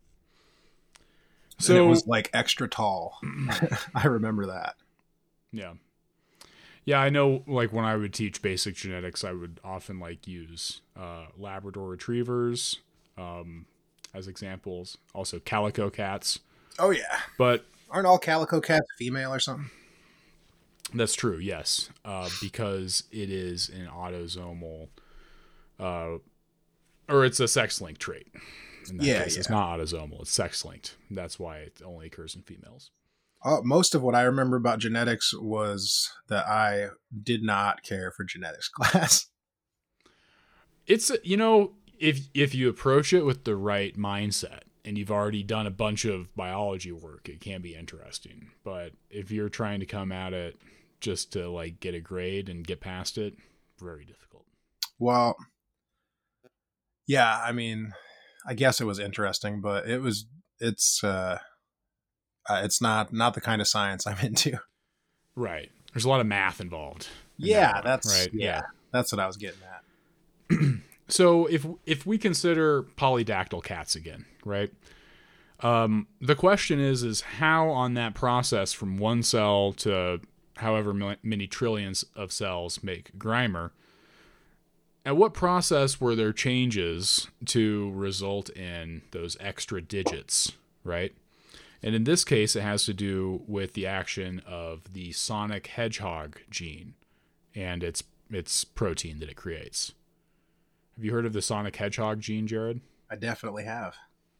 So So it was like extra tall. I remember that. yeah. Yeah, I know like when I would teach basic genetics, I would often like use uh, Labrador retrievers um, as examples. Also calico cats. Oh yeah. But Aren't all calico cats female or something? that's true, yes. Uh, because it is an autosomal uh, or it's a sex-linked trait. In that Yeah, case, it's yeah. not autosomal, it's sex-linked. That's why it only occurs in females. Uh, most of what I remember about genetics was that I did not care for genetics class. It's you know if if you approach it with the right mindset and you've already done a bunch of biology work, it can be interesting. But if you're trying to come at it just to like get a grade and get past it, very difficult. Well, yeah, I mean, I guess it was interesting, but it was it's uh, uh it's not not the kind of science I'm into. Right. There's a lot of math involved. in Yeah, that one, that's right. yeah, that's what I was getting at. So if if we consider polydactyl cats again, right? Um, the question is is how on that process from one cell to however many trillions of cells make Grimer, at what process were there changes to result in those extra digits, right? And in this case, it has to do with the action of the sonic hedgehog gene and its its protein that it creates. Have you heard of the sonic hedgehog gene, Jared? I definitely have.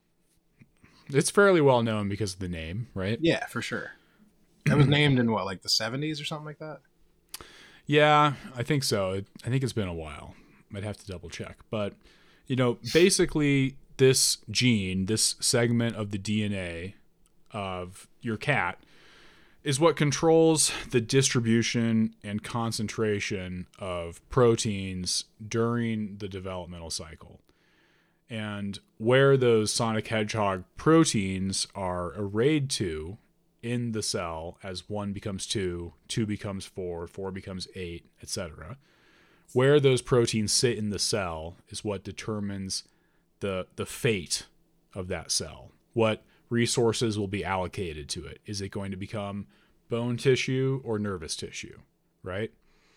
It's fairly well known because of the name, right? Yeah, for sure. It was named in what, like the seventies or something like that? Yeah, I think so. It, I think it's been a while. Might have to double check. But, you know, basically this gene, this segment of the D N A of your cat is what controls the distribution and concentration of proteins during the developmental cycle. And where those sonic hedgehog proteins are arrayed to in the cell as one becomes two, two becomes four, four becomes eight, et cetera. Where those proteins sit in the cell is what determines the the fate of that cell. What resources will be allocated to it? Is it going to become bone tissue or nervous tissue, right?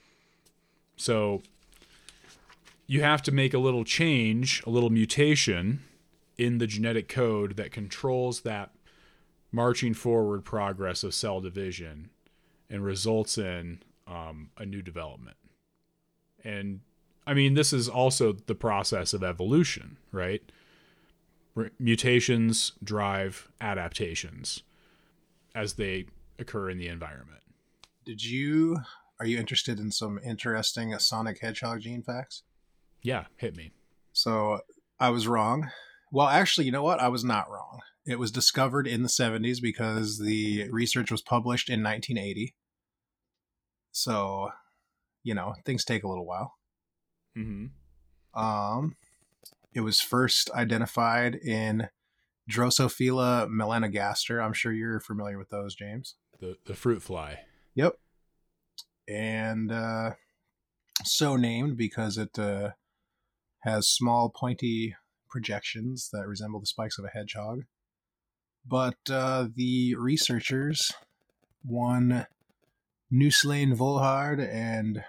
So you have to make a little change, a little mutation in the genetic code that controls that marching forward progress of cell division and results in um, a new development. And I mean, this is also the process of evolution, right? Mutations drive adaptations as they occur in the environment. Did you are you interested in some interesting sonic hedgehog gene facts? Yeah, hit me. So I was wrong. Well, actually, you know what? I was not wrong. It was discovered in the seventies because the research was published in nineteen eighty. So, you know, things take a little while. Mm-hmm. Um, it was first identified in Drosophila melanogaster. I'm sure you're familiar with those, James. The the fruit fly. Yep. And uh, so named because it uh, has small pointy projections that resemble the spikes of a hedgehog. But uh, the researchers, one Nuslane Volhard and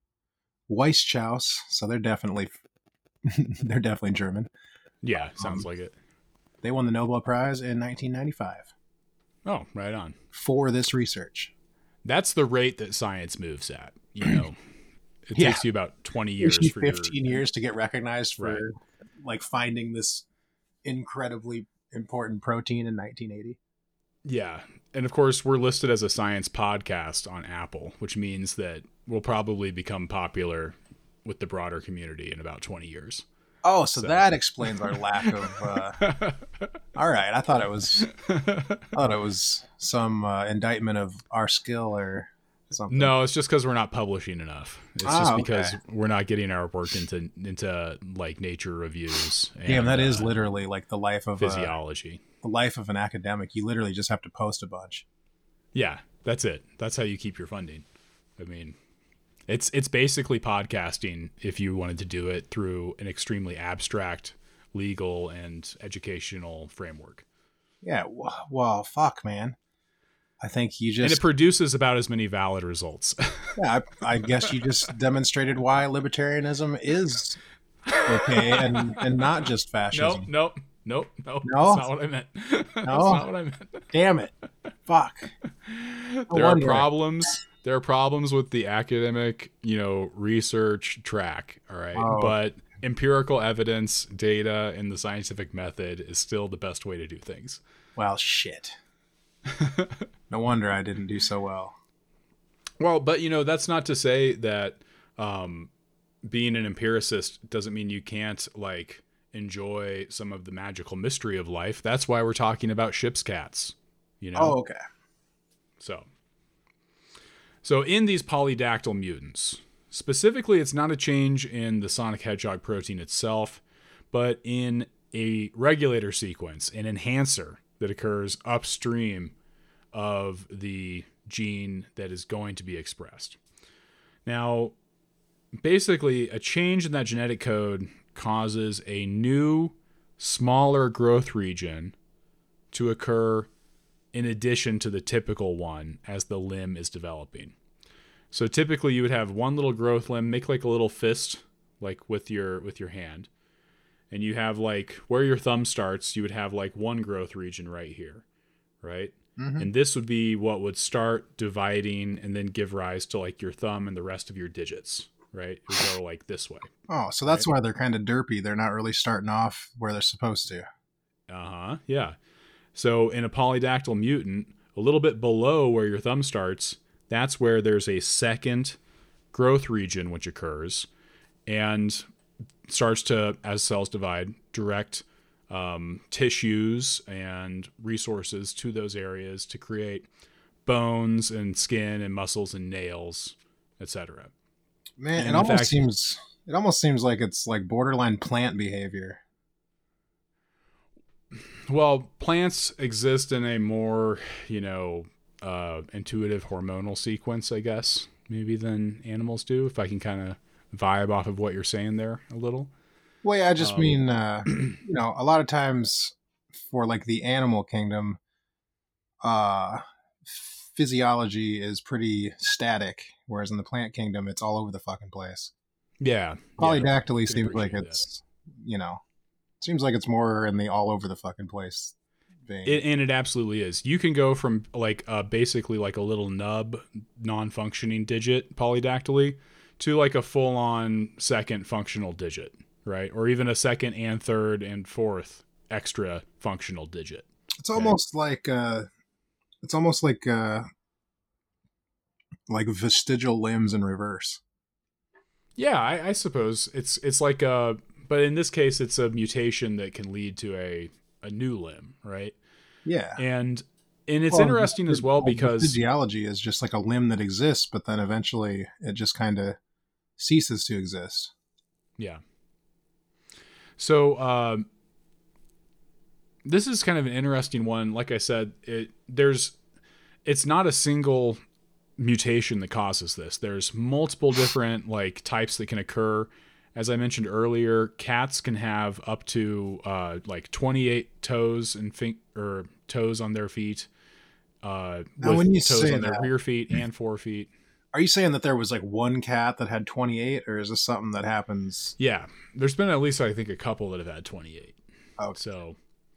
Weischaus, so they're definitely they're definitely German. Yeah, sounds Um, like it. They won the Nobel Prize in nineteen ninety-five. Oh, right on. For this research. That's the rate that science moves at. You know, it Yeah. takes you about twenty years Usually for fifteen your, years to get recognized for Right. like finding this incredibly important protein in nineteen eighty. Yeah. And of course, we're listed as a science podcast on Apple, which means that we'll probably become popular with the broader community in about twenty years. Oh, so, So. that explains our lack of. Uh... All right, I thought it was. I thought it was some uh, indictment of our skill or something. No, it's just because we're not publishing enough. It's Ah, just okay. because we're not getting our work into into like Nature reviews. And, Damn, that is uh, literally like the life of a, physiology. the life of an academic. You literally just have to post a bunch. Yeah, that's it. That's how you keep your funding. I mean, it's it's basically podcasting if you wanted to do it through an extremely abstract legal and educational framework. Yeah. w- Well, fuck, man. I think you And it just. produces about as many valid results. Yeah, I, I guess you just demonstrated why libertarianism is okay and and not just fascism. nope, nope, nope, nope. No? That's not what I meant. That's No? not what I meant. Damn it. Fuck. There are wonder. problems. There are problems with the academic, you know, research track. All right, Oh. but empirical evidence, data, and the scientific method is still the best way to do things. Well, shit. No wonder I didn't do so well. Well, but you know, that's not to say that um, being an empiricist doesn't mean you can't like enjoy some of the magical mystery of life. That's why we're talking about ship's cats. You know. Oh, okay. So, so in these polydactyl mutants, specifically, it's not a change in the Sonic Hedgehog protein itself, but in a regulator sequence, an enhancer that occurs upstream of the gene that is going to be expressed. Now, basically, a change in that genetic code causes a new, smaller growth region to occur in addition to the typical one as the limb is developing. So typically you would have one little growth limb, make like a little fist, like with your with your hand. And you have like where your thumb starts, you would have like one growth region right here, right? Mhm. And this would be what would start dividing and then give rise to like your thumb and the rest of your digits, right? It would go like this way. Oh, so that's Right. why they're kind of derpy. They're not really starting off where they're supposed to. Uh-huh, yeah. So in a polydactyl mutant, a little bit below where your thumb starts, that's where there's a second growth region which occurs and starts to, as cells divide, direct um, tissues and resources to those areas to create bones and skin and muscles and nails, et cetera. Man, And it in almost fact- seems it almost seems like it's like borderline plant behavior. Well, plants exist in a more, you know, uh, intuitive hormonal sequence, I guess, maybe than animals do, if I can kind of vibe off of what you're saying there a little. Well, yeah, I just Um, mean, uh, you know, a lot of times for like the animal kingdom, uh, physiology is pretty static, whereas in the plant kingdom, it's all over the fucking place. Yeah. Polydactyly can seems like appreciate it's, you know, seems like it's more in the all over the fucking place vein. It, and it absolutely is. You can go from like uh, basically like a little nub non-functioning digit polydactyly to like a full-on second functional digit, right? Or even a second and third and fourth extra functional digit. It's almost like uh it's almost like uh like vestigial limbs in reverse. Yeah, I, I suppose it's it's like a, but in this case, it's a mutation that can lead to a a new limb, right? Yeah. And and it's Well, interesting as well the because physiology is just like a limb that exists, but then eventually it just kind of ceases to exist. yeah. So um, this is kind of an interesting one. Like I said, it there's it's not a single mutation that causes this. There's multiple different like types that can occur. As I mentioned earlier, cats can have up to uh, like twenty-eight toes and fin- or toes on their feet, uh, Now, with when you toes say on their that- rear feet and forefeet. Are you saying that there was like one cat that had twenty-eight, or is this something that happens? Yeah, there's been at least I think a couple that have had twenty-eight. Oh, So,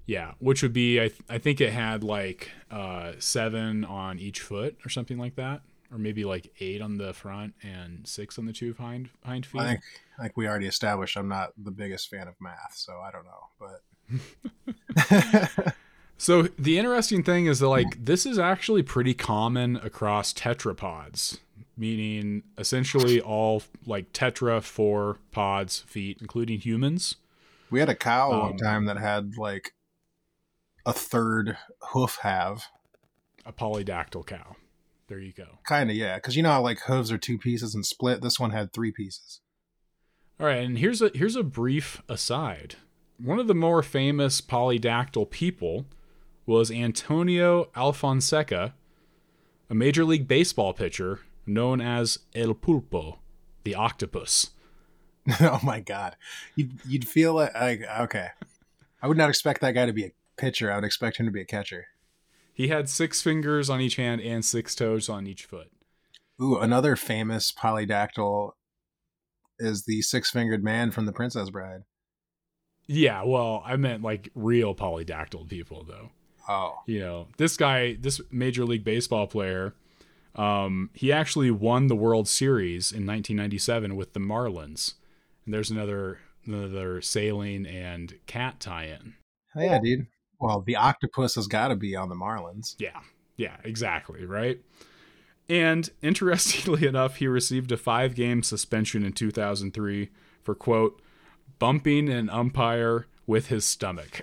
Yeah, which would be I th- I think it had like uh, seven on each foot or something like that, or maybe like eight on the front and six on the two hind hind feet. I think like we already established, I'm not the biggest fan of math, so I don't know. But so the interesting thing is that like this is actually pretty common across tetrapods, meaning essentially all like tetra four pods feet, including humans. We had a cow Um, one time that had like a third hoof halve. A polydactyl cow. There you go. Kind of, yeah. Because you know how like hooves are two pieces and split? This one had three pieces. All right, and here's a here's a brief aside. One of the more famous polydactyl people was Antonio Alfonseca, a Major League Baseball pitcher known as El Pulpo, the octopus. Oh my God. You'd, you'd feel like, like, okay. I would not expect that guy to be a pitcher. I would expect him to be a catcher. He had six fingers on each hand and six toes on each foot. Ooh, another famous polydactyl is the six-fingered man from The Princess Bride. Yeah, well, I meant like real polydactyl people, though. Oh. You know, this guy, this Major League Baseball player, um, he actually won the World Series in nineteen ninety-seven with the Marlins. And there's another another sailing and cat tie-in. Oh, yeah, dude. Well, the octopus has got to be on the Marlins. Yeah, yeah, exactly, right? And interestingly enough, he received a five-game suspension in two thousand three for, quote, bumping an umpire with his stomach.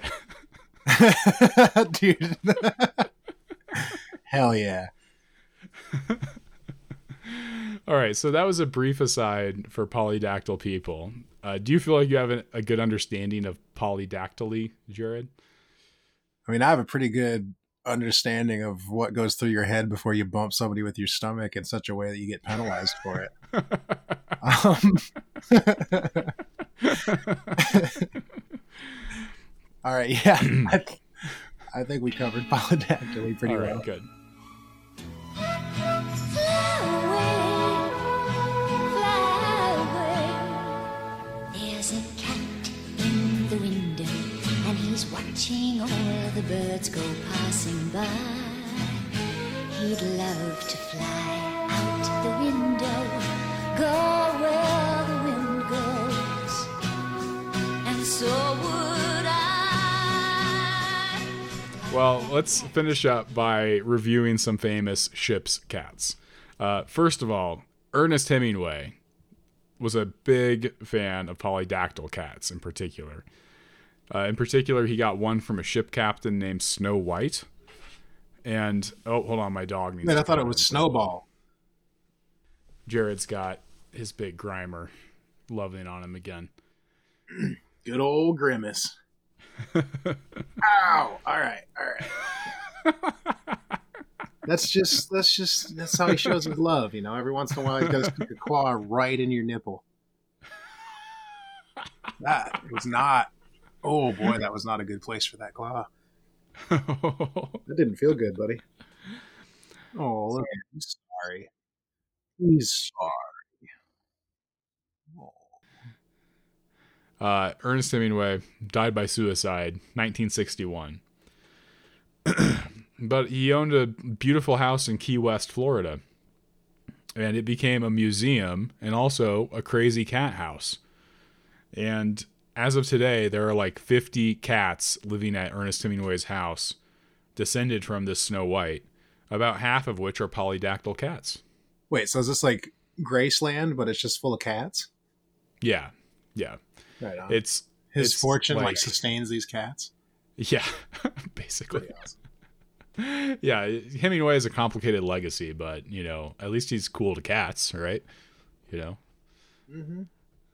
Dude. Hell yeah. All right, so that was a brief aside for polydactyl people. Uh, do you feel like you have a, a good understanding of polydactyly, Jared? I mean, I have a pretty good understanding of what goes through your head before you bump somebody with your stomach in such a way that you get penalized for it. um, all right, yeah. I, th- I think we covered polydactyly pretty All right, well. good. Watching all the birds go passing by, he'd love to fly out the window, go where the wind goes, and so would I. Well, let's finish up by reviewing some famous ship's cats. Uh, first of all, Ernest Hemingway was a big fan of polydactyl cats in particular. Uh, in particular, he got one from a ship captain named Snow White. And, oh, hold on, my dog needs Man, to I thought it come was in. Snowball. Jared's got his big Grimer loving on him again. Good old Grimace. Ow! All right, all right. That's just, that's just, that's how he shows his love, you know? Every once in a while, he's got to stick a claw right in your nipple. That was not... Oh boy, that was not a good place for that claw. That didn't feel good, buddy. Oh, look, he's sorry. He's sorry. Oh. Uh, Ernest Hemingway died by suicide, nineteen sixty-one. But he owned a beautiful house in Key West, Florida. And it became a museum and also a crazy cat house. And as of today, there are like fifty cats living at Ernest Hemingway's house, descended from this Snow White, about half of which are polydactyl cats. Wait, so is this like Graceland, but it's just full of cats? Yeah, yeah. Right on. It's His it's fortune like, like- sustains these cats. yeah, basically. Pretty awesome. Yeah, Hemingway has a complicated legacy, but you know, at least he's cool to cats, right? You know. Mm-hmm.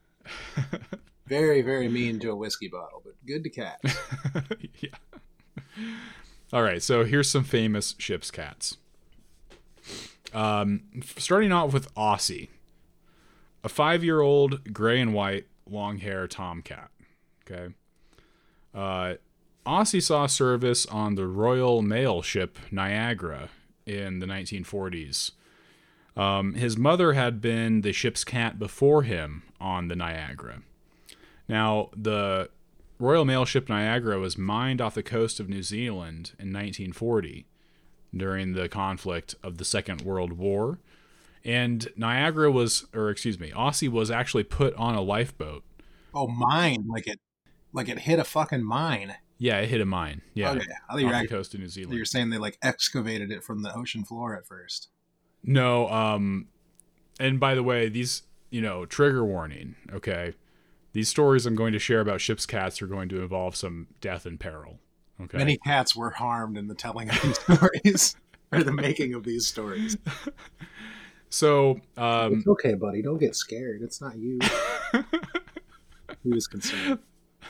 Very, very mean to a whiskey bottle, but good to cats. Yeah. All right, so here's some famous ship's cats. Um, starting off with Aussie, a five-year-old gray and white long-hair tomcat. Okay. Uh, Aussie saw service on the Royal Mail ship Niagara in the nineteen forties. Um, his mother had been the ship's cat before him on the Niagara. Now, the Royal Mail ship Niagara was mined off the coast of New Zealand in nineteen forty during the conflict of the Second World War. And Niagara was, or excuse me, Aussie was actually put on a lifeboat. Oh, mine. Like it like it hit a fucking mine. Yeah, it hit a mine. Yeah. Okay. I thought you were off the act- coast of New Zealand. You're saying they like excavated it from the ocean floor at first. No, um, and by the way, these, you know, trigger warning, okay? These stories I'm going to share about ship's cats are going to involve some death and peril, okay? Many cats were harmed in the telling of these stories, or the making of these stories. So, um... It's okay, buddy. Don't get scared. It's not you. He was concerned.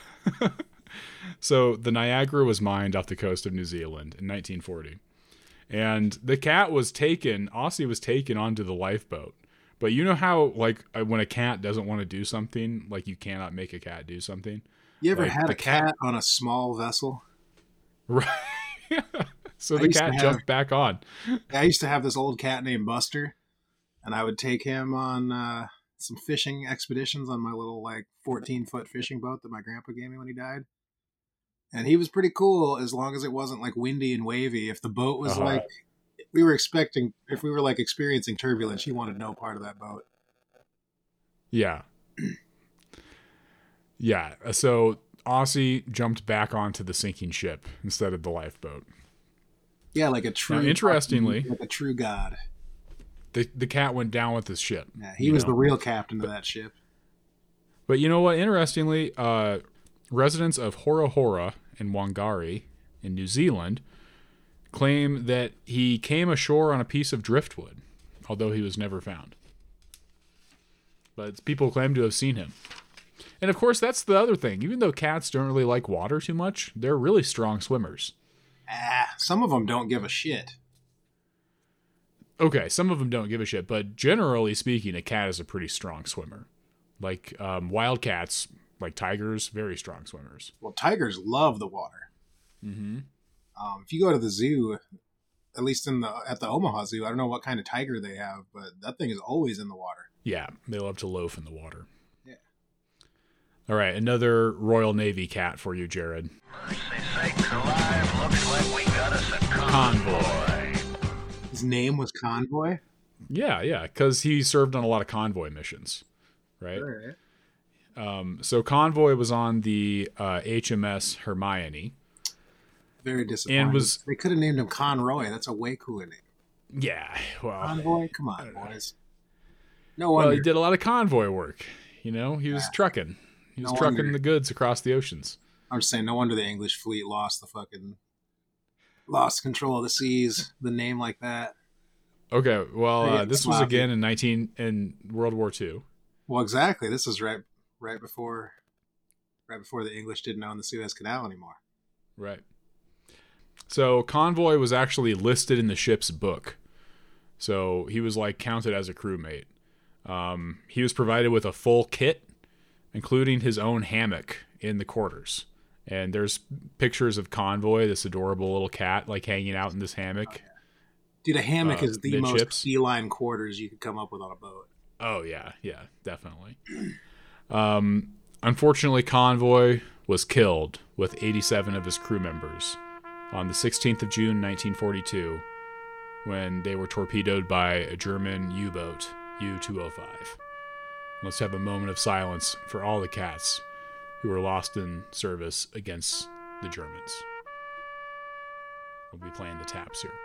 So, the Niagara was mined off the coast of New Zealand in nineteen forty. And the cat was taken, Aussie was taken onto the lifeboat. But you know how, like, when a cat doesn't want to do something, like, you cannot make a cat do something? You ever Like, had the a cat, cat- on a small vessel? Right. So I the used to cat have- jumped back on. I used to have this old cat named Buster, and I would take him on uh, some fishing expeditions on my little, like, fourteen-foot fishing boat that my grandpa gave me when he died. And he was pretty cool as long as it wasn't, like, windy and wavy. If the boat was, Uh-huh. like, we were expecting, if we were, like, experiencing turbulence, he wanted no part of that boat. Yeah. Yeah. So Aussie jumped back onto the sinking ship instead of the lifeboat. Yeah, like a true... Now, interestingly- Like a true god. The the cat went down with his ship. Yeah, he you was know? the real captain of that ship. But you know what? Interestingly, uh, residents of Hora Hora in Wangari in New Zealand claim that he came ashore on a piece of driftwood, although he was never found. But people claim to have seen him. And of course, that's the other thing. Even though cats don't really like water too much, they're really strong swimmers. Ah, some of them don't give a shit. Okay, some of them don't give a shit, but generally speaking, a cat is a pretty strong swimmer. Like um, wild cats, like tigers, very strong swimmers. Well, tigers love the water. Mm-hmm. Um, if you go to the zoo, at least in the at the Omaha Zoo, I don't know what kind of tiger they have, but that thing is always in the water. Yeah, they love to loaf in the water. Yeah. All right, another Royal Navy cat for you, Jared. Convoy. His name was Convoy. Yeah, yeah, because he served on a lot of convoy missions, right? All right. Um, so Convoy was on the uh, H M S Hermione. Very disappointing. And was- they could have named him Conroy. That's a way cooler name. Yeah, well, Convoy, come on, boys. No well, wonder. he did a lot of convoy work. You know, he was Yeah. trucking. He was No trucking wonder. the goods across the oceans. I'm just saying, no wonder the English fleet lost the fucking lost control of the seas. The name like that. Okay, well, They're uh, getting this was sloppy. again in nineteen in World War Two. Well, exactly. This is right, right before, right before the English didn't own the Suez Canal anymore. Right. So Convoy was actually listed in the ship's book. So he was like counted as a crewmate. Um, he was provided with a full kit, including his own hammock in the quarters. And there's pictures of Convoy, this adorable little cat, like hanging out in this hammock. Dude, a hammock Uh, is the midships. most feline quarters you could come up with on a boat. Oh yeah, yeah, definitely. Um, unfortunately, Convoy was killed with eighty-seven of his crew members on the sixteenth of June, nineteen forty-two, when they were torpedoed by a German U-boat, U two oh five. Let's have a moment of silence for all the cats who were lost in service against the Germans. We'll be playing the taps here.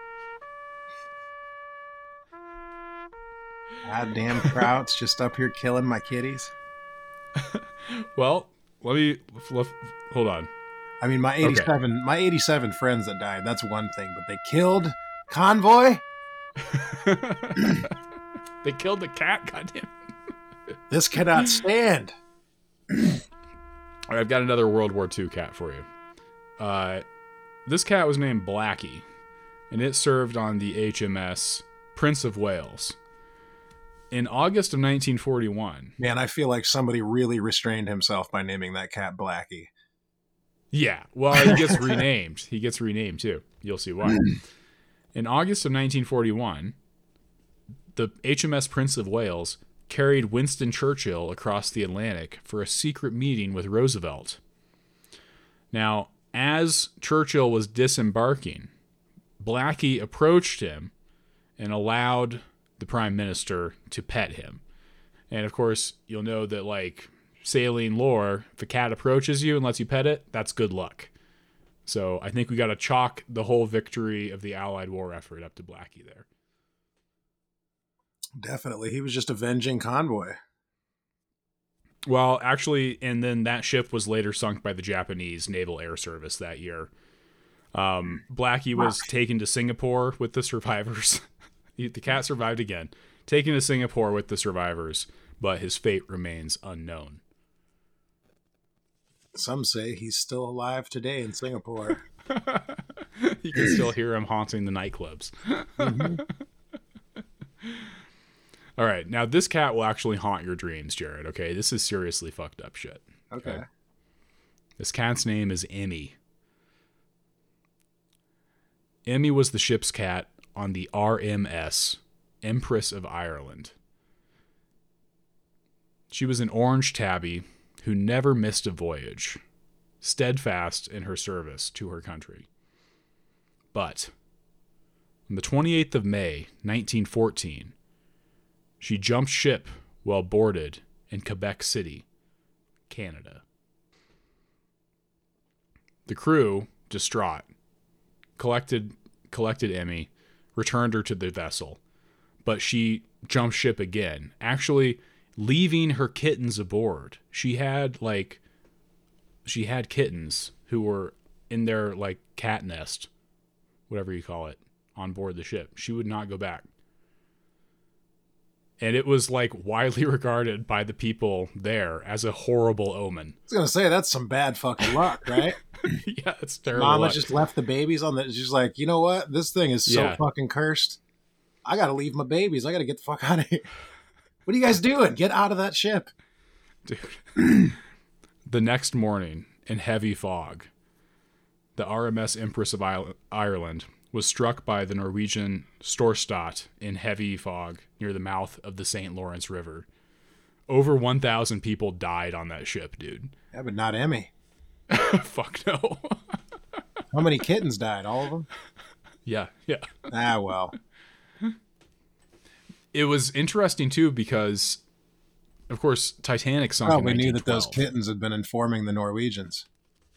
Goddamn Krauts just up here killing my kitties. Well, let me let, hold on. I mean, my eighty-seven, my eighty-seven friends that died. That's one thing, but they killed Convoy. They killed the cat, goddamn. This cannot stand. All right, I've got another World War Two cat for you. Uh, this cat was named Blackie, and it served on the H M S Prince of Wales. In August of nineteen forty-one. Man, I feel like somebody really restrained himself by naming that cat Blackie. Yeah, well, he gets renamed. He gets renamed, too. You'll see why. In August of nineteen forty-one, the H M S Prince of Wales carried Winston Churchill across the Atlantic for a secret meeting with Roosevelt. Now, as Churchill was disembarking, Blackie approached him and allowed the prime minister to pet him. And of course, you'll know that, like, saline lore, if a cat approaches you and lets you pet it, that's good luck. So I think we got to chalk the whole victory of the Allied war effort up to Blackie there. Definitely. He was just avenging convoy. Well, actually, and then that ship was later sunk by the Japanese Naval Air Service that year. Um, Blackie was taken to Singapore with the survivors. The cat survived again. Taken to Singapore with the survivors, but his fate remains unknown. Some say he's still alive today in Singapore. You can still hear him haunting the nightclubs. Mm-hmm. All right, now this cat will actually haunt your dreams, Jared, okay? This is seriously fucked up shit. Okay. okay? This cat's name is Emmy. Emmy was the ship's cat on the R M S, Empress of Ireland. She was an orange tabby who never missed a voyage, steadfast in her service to her country. But on the twenty-eighth of May, nineteen fourteen, she jumped ship while boarded in Quebec City, Canada. The crew, distraught, collected collected Emmy, returned her to the vessel, but she jumped ship again, actually leaving her kittens aboard. She had like she had kittens who were in their like cat nest, whatever you call it, on board the ship. She would not go back. And it was like widely regarded by the people there as a horrible omen. I was gonna say that's some bad fucking luck, right? Yeah, it's terrible. Mama luck. just left the babies on the. She's like, you know what? This thing is so Yeah. fucking cursed. I gotta leave my babies. I gotta get the fuck out of here. What are you guys doing? Get out of that ship, dude. The next morning, in heavy fog, the R M S Empress of Ireland was struck by the Norwegian Storstad in heavy fog near the mouth of the Saint Lawrence River. Over one thousand people died on that ship, dude. Yeah, but not Emmy. Fuck no. How many kittens died? All of them? Yeah, yeah. Ah, well. It was interesting, too, because, of course, Titanic sunk Probably in knew nineteen twelve. that those kittens had been informing the Norwegians.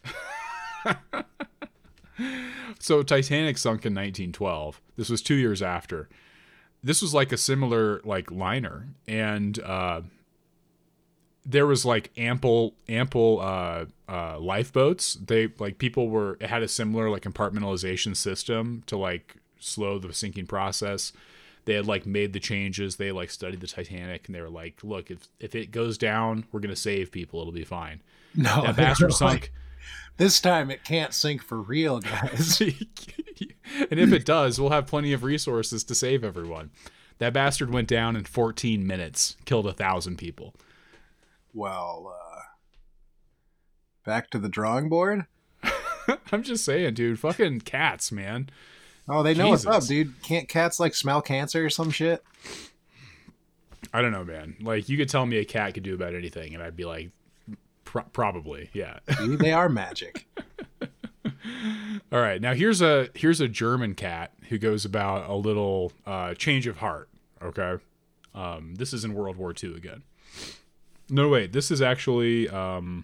So Titanic sunk in nineteen twelve. This was two years after. This was like a similar like liner, and uh, there was like ample ample uh, uh, lifeboats. They like people were it had a similar like compartmentalization system to like slow the sinking process. They had like made the changes. They like studied the Titanic, and they were like, "Look, if if it goes down, we're gonna save people. It'll be fine." No, that bastard like, sunk. This time it can't sink for real, guys. And if it does, we'll have plenty of resources to save everyone. That bastard went down in fourteen minutes, killed a thousand people. Well, uh, back to the drawing board? I'm just saying, dude. Fucking cats, man. Oh, they know Jesus. what's up, dude. Can't cats, like, smell cancer or some shit? I don't know, man. Like, you could tell me a cat could do about anything, and I'd be like, pro- probably, yeah. Dude, they are magic. All right, now here's a here's a German cat who goes about a little uh, change of heart. Okay, um, this is in World War Two again. No, wait, this is actually, um,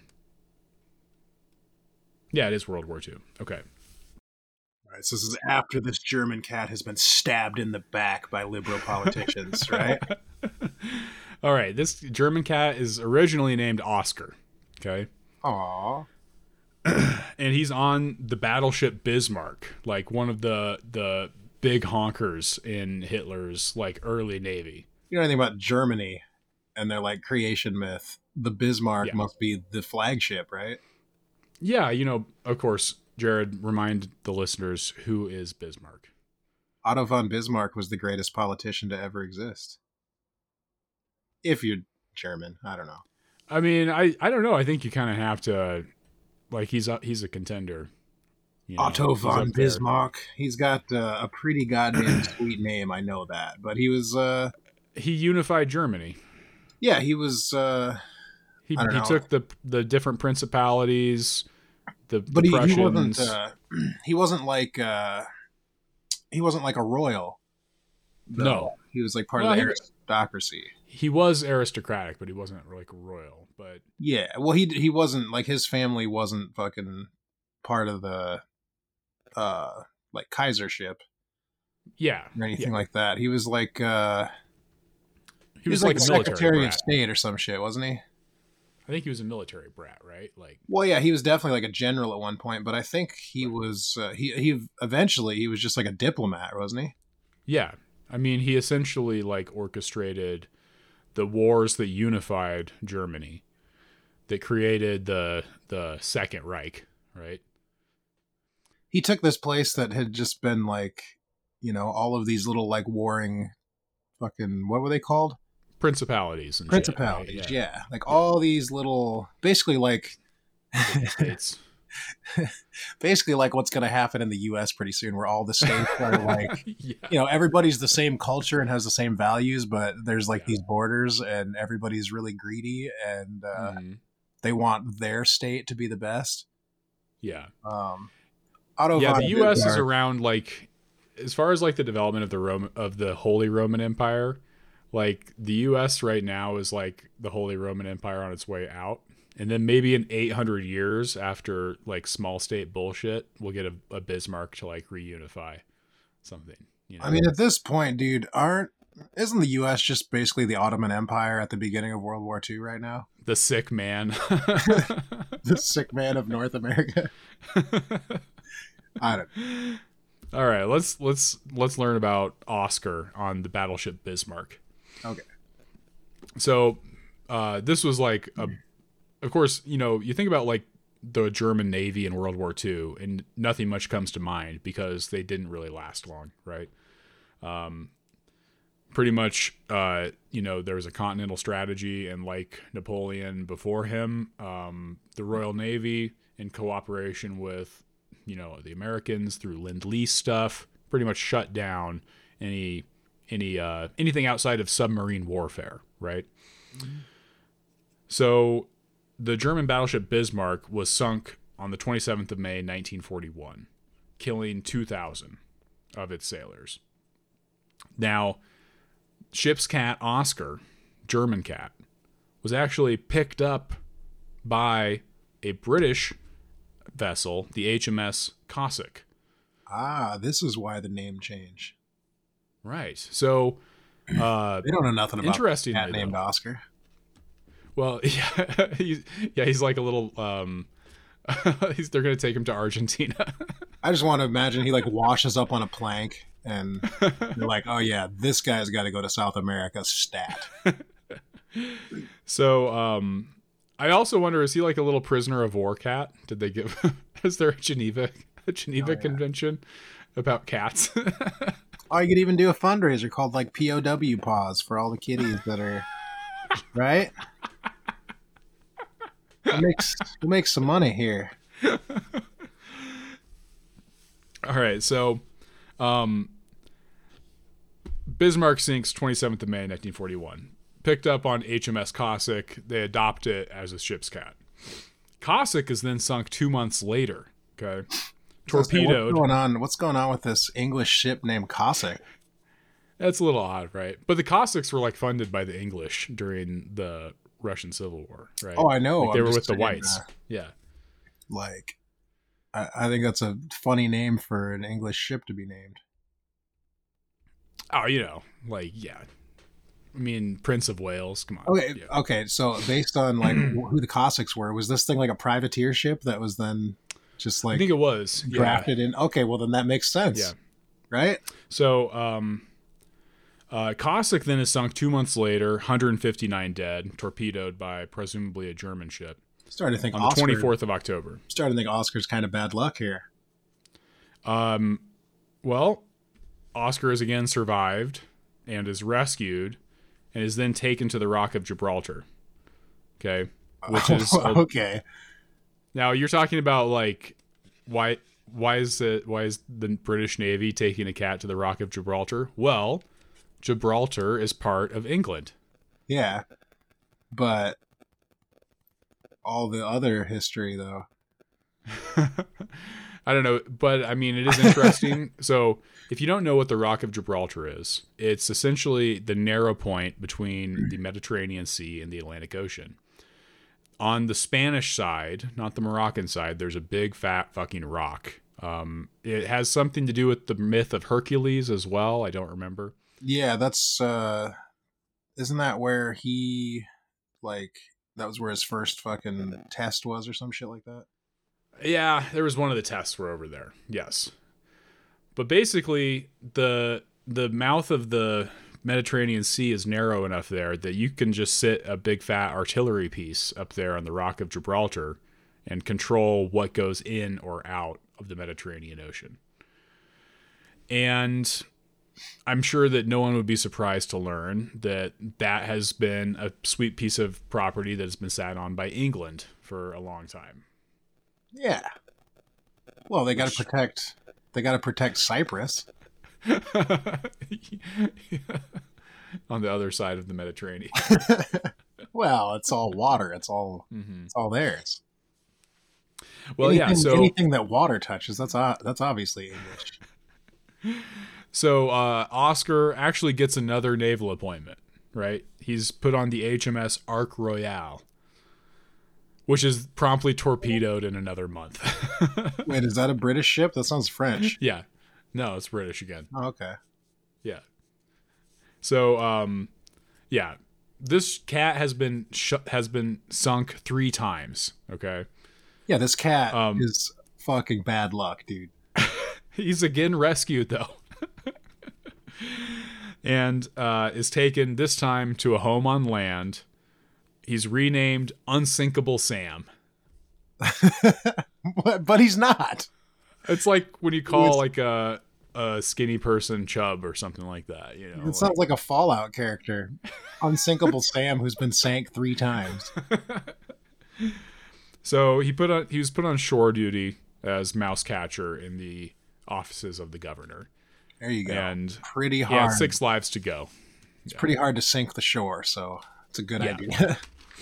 yeah, it is World War Two. Okay. All right, so this is after this German cat has been stabbed in the back by liberal politicians, right? All right, this German cat is originally named Oscar. Okay. Aww. And he's on the battleship Bismarck, like one of the the big honkers in Hitler's like early navy. You know anything about Germany and their like creation myth? The Bismarck Yeah. must be the flagship, right? Yeah, you know, of course, Jared, remind the listeners, who is Bismarck? Otto von Bismarck was the greatest politician to ever exist. If you're German, I don't know. I mean, I, I don't know. I think you kind of have to, like, he's a, he's a contender. You know, Otto he's von up there. Bismarck. He's got uh, a pretty goddamn sweet name. I know that, but he was. Uh, He unified Germany. yeah, he was. Uh, He I don't he know. took the the different principalities, the, but the he, he Prussians. wasn't. Uh, he wasn't like. Uh, he wasn't like a royal. Though. No, he was like part well, of the he, aristocracy. He was aristocratic, but he wasn't like royal. But yeah, well, he he wasn't like his family wasn't fucking part of the, uh, like Kaisership. Yeah, or anything yeah. like that. He was like. Uh, he, he was, was like, like a a military Secretary brat. of State or some shit, wasn't he? I think he was a military brat, right? Like, well, yeah, he was definitely like a general at one point, but I think he right. was uh, he he eventually he was just like a diplomat, wasn't he? Yeah, I mean, he essentially like orchestrated the wars that unified Germany, that created the the Second Reich, right? He took this place that had just been like, you know, all of these little like warring, fucking what were they called? Principalities and Principalities, shit, right? yeah. yeah. Like yeah. all these little, basically like, states. basically like what's going to happen in the U S pretty soon, where all the states are like, yeah. you know, everybody's the same culture and has the same values, but there's like yeah. these borders, and everybody's really greedy, and uh, mm-hmm. they want their state to be the best. Yeah. Um, Otto yeah, von the U S Bismarck, is around like, as far as like the development of the Roman of the Holy Roman Empire, like the U S right now is like the Holy Roman Empire on its way out. And then maybe in eight hundred years after like small state bullshit, we'll get a, a Bismarck to like reunify something. You know? I mean, at this point, dude, aren't isn't the U S just basically the Ottoman Empire at the beginning of World War Two right now? The sick man. The sick man of North America. I don't know. All right, let's let's let's learn about Oscar on the battleship Bismarck. Okay. So, uh, this was like a, of course, you know, you think about like the German Navy in World War Two, and nothing much comes to mind because they didn't really last long, right? Um, pretty much, uh, you know, there was a continental strategy, and like Napoleon before him, um, the Royal Navy, in cooperation with, you know, the Americans through Lend-Lease stuff, pretty much shut down any any uh, anything outside of submarine warfare, right? Mm-hmm. So the German battleship Bismarck was sunk on the twenty-seventh of May, nineteen forty-one, killing two thousand of its sailors. Now, ship's cat Oscar, German cat, was actually picked up by a British vessel, the H M S Cossack. Ah, this is why the name change. Right. So, uh, they don't know nothing about interestingly, a cat named though, Oscar. Well, yeah, he's, yeah, he's like a little. Um, he's, they're gonna take him to Argentina. I just want to imagine he like washes up on a plank, and they're like, "Oh yeah, this guy's got to go to South America." Stat. So, um, I also wonder, is he like a little prisoner of war cat? Did they give? Is there a Geneva a Geneva oh, yeah. Convention about cats? Oh, you could even do a fundraiser called like P O W Paws for all the kitties that are right. We'll make, we'll make some money here. All right, so um, Bismarck sinks twenty-seventh of May, nineteen forty-one. Picked up on H M S Cossack. They adopt it as a ship's cat. Cossack is then sunk two months later. Okay, torpedoed. What's going on? What's going on with this English ship named Cossack? That's a little odd, right? But the Cossacks were like funded by the English during the Russian Civil War, right? Oh, I know. Like, they I'm were just with the saying, whites. uh, Yeah. Like, I, I think that's a funny name for an English ship to be named. Oh, you know, like, yeah. I mean, Prince of Wales. Come on. Okay, yeah. okay. So based on like who the Cossacks were, was this thing like a privateer ship that was then just like I think it was yeah. drafted in? Okay, well then that makes sense. Yeah. Right. So, um, uh, Cossack then is sunk two months later, one hundred fifty-nine dead, torpedoed by presumably a German ship. Starting to think on Oscar, the twenty-fourth of October. Starting to think Oscar's kind of bad luck here. Um, well, Oscar is again survived and is rescued, and is then taken to the Rock of Gibraltar. Okay, which is a, okay. Now you're talking about like why why is it why is the British Navy taking a cat to the Rock of Gibraltar? Well, Gibraltar is part of England. Yeah, but all the other history though. I don't know, but I mean, it is interesting. So if you don't know what the Rock of Gibraltar is, it's essentially the narrow point between the Mediterranean Sea and the Atlantic Ocean. On the Spanish side, not the Moroccan side, there's a big fat fucking rock. Um, it has something to do with the myth of Hercules as well. I don't remember. Yeah, that's uh isn't that where he like that was where his first fucking test was or some shit like that? Yeah, there was one of the tests were over there. Yes. But basically the the mouth of the Mediterranean Sea is narrow enough there that you can just sit a big fat artillery piece up there on the Rock of Gibraltar and control what goes in or out of the Mediterranean Ocean. And I'm sure that no one would be surprised to learn that that has been a sweet piece of property that has been sat on by England for a long time. Yeah. Well, they got to protect. They got to protect Cyprus. On the other side of the Mediterranean. Well, it's all water. It's all. Mm-hmm. It's all theirs. Well, anything, yeah. So anything that water touches, that's uh, that's obviously English. So uh, Oscar actually gets another naval appointment. Right? He's put on the H M S Ark Royale, which is promptly torpedoed in another month. Wait, is that a British ship? That sounds French. Yeah. No, it's British again. Oh, okay. Yeah. So, um, yeah, this cat has been sh- has been sunk three times. Okay. Yeah, this cat um, is fucking bad luck, dude. He's again rescued though, and uh, is taken this time to a home on land. He's renamed Unsinkable Sam. But he's not. It's like when you call like a a skinny person Chub or something like that. You know, it like, sounds like a Fallout character, Unsinkable Sam, who's been sank three times. So he put on he was put on shore duty as mouse catcher in the offices of the governor. There you go. And pretty hard. He had six lives to go. It's yeah. pretty hard to sink the shore, so it's a good yeah. idea.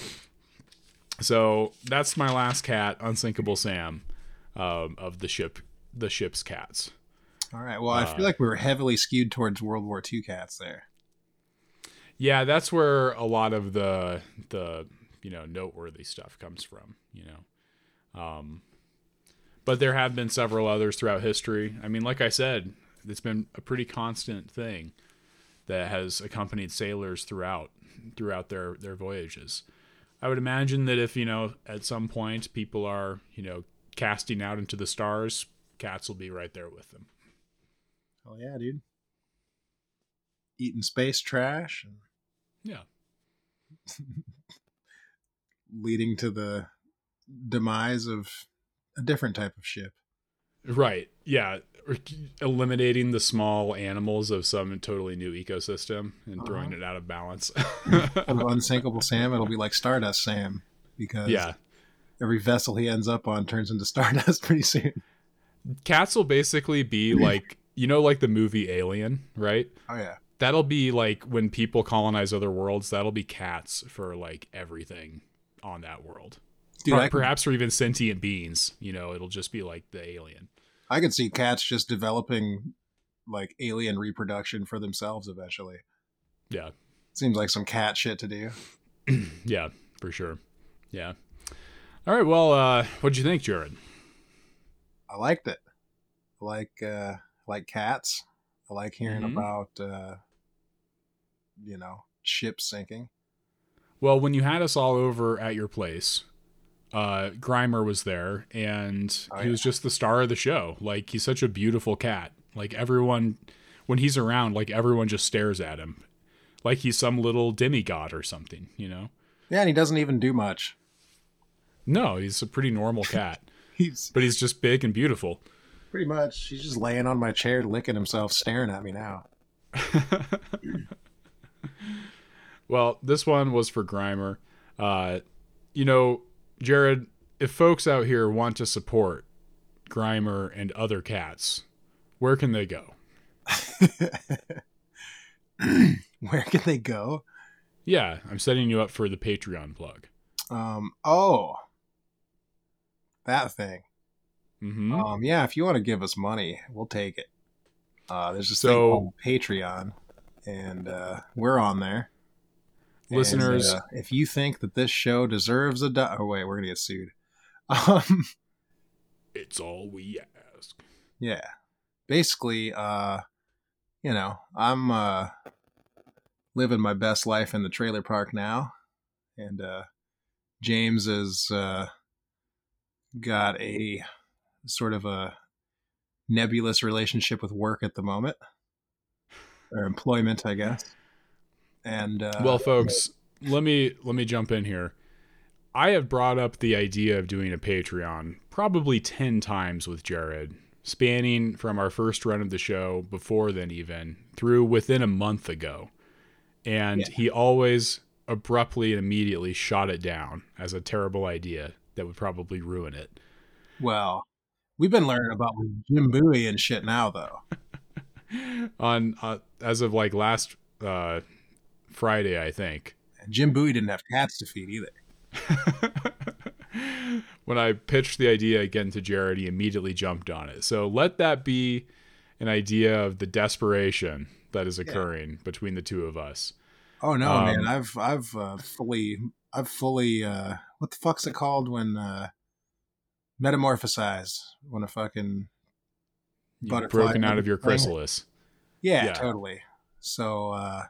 So that's my last cat, Unsinkable Sam, um, of the ship, the ship's cats. All right. Well, I uh, feel like we were heavily skewed towards World War Two cats there. Yeah, that's where a lot of the the you know noteworthy stuff comes from. You know, um, but there have been several others throughout history. I mean, like I said, it's been a pretty constant thing that has accompanied sailors throughout throughout their their voyages. I would imagine that if, you know, at some point people are, you know, casting out into the stars, cats will be right there with them. Oh, yeah, dude. Eating space trash. And yeah. Leading to the demise of a different type of ship. Right. Yeah. Eliminating the small animals of some totally new ecosystem and uh-huh. throwing it out of balance. Of Unsinkable Sam, it'll be like Stardust Sam, because yeah. every vessel he ends up on turns into Stardust pretty soon. Cats will basically be like, you know, like the movie Alien, right? Oh, yeah. That'll be like when people colonize other worlds, that'll be cats for like everything on that world. Dude, per- perhaps for even sentient beings, you know, it'll just be like the alien. I could see cats just developing like alien reproduction for themselves eventually. Yeah. Seems like some cat shit to do. Yeah, for sure. Yeah. All right. Well, uh, what'd you think, Jared? I liked it. I like, uh, I like cats. I like hearing mm-hmm. about, uh, you know, ships sinking. Well, when you had us all over at your place, uh, Grimer was there, and oh, he yeah. was just the star of the show. Like, he's such a beautiful cat. Like, everyone, when he's around, like, everyone just stares at him. Like he's some little demigod or something, you know? Yeah, and he doesn't even do much. No, he's a pretty normal cat. he's But he's just big and beautiful. Pretty much. He's just laying on my chair, licking himself, staring at me now. Well, this one was for Grimer. Uh, you know, Jared, if folks out here want to support Grimer and other cats, where can they go? Where can they go? Yeah, I'm setting you up for the Patreon plug. Um. Oh, that thing. Mm-hmm. Um, yeah, if you want to give us money, we'll take it. Uh, there's this So- thing called Patreon, and uh, we're on there. Listeners, And, uh, if you think that this show deserves a do- oh wait, we're gonna get sued. Um, it's all we ask. yeah, basically, uh, you know, I'm uh, living my best life in the trailer park now, and uh, James has uh, got a sort of a nebulous relationship with work at the moment, or employment, I guess. And uh, Well, folks, let me let me jump in here. I have brought up the idea of doing a Patreon probably ten times with Jared, spanning from our first run of the show, before then even, through within a month ago. And Yeah. he always abruptly and immediately shot it down as a terrible idea that would probably ruin it. well, we've been learning about Jim Bowie and shit now, though. On uh, as of like last uh, Friday, I think. And Jim Bowie didn't have cats to feed either. When I pitched the idea again to Jared, he immediately jumped on it. So let that be an idea of the desperation that is occurring between the two of us. Oh no, Um, man! I've I've uh, fully I've fully uh, what the fuck's it called when uh, metamorphosized when a fucking You've butterfly broken out of your thing. chrysalis. Yeah, Yeah. totally. So uh,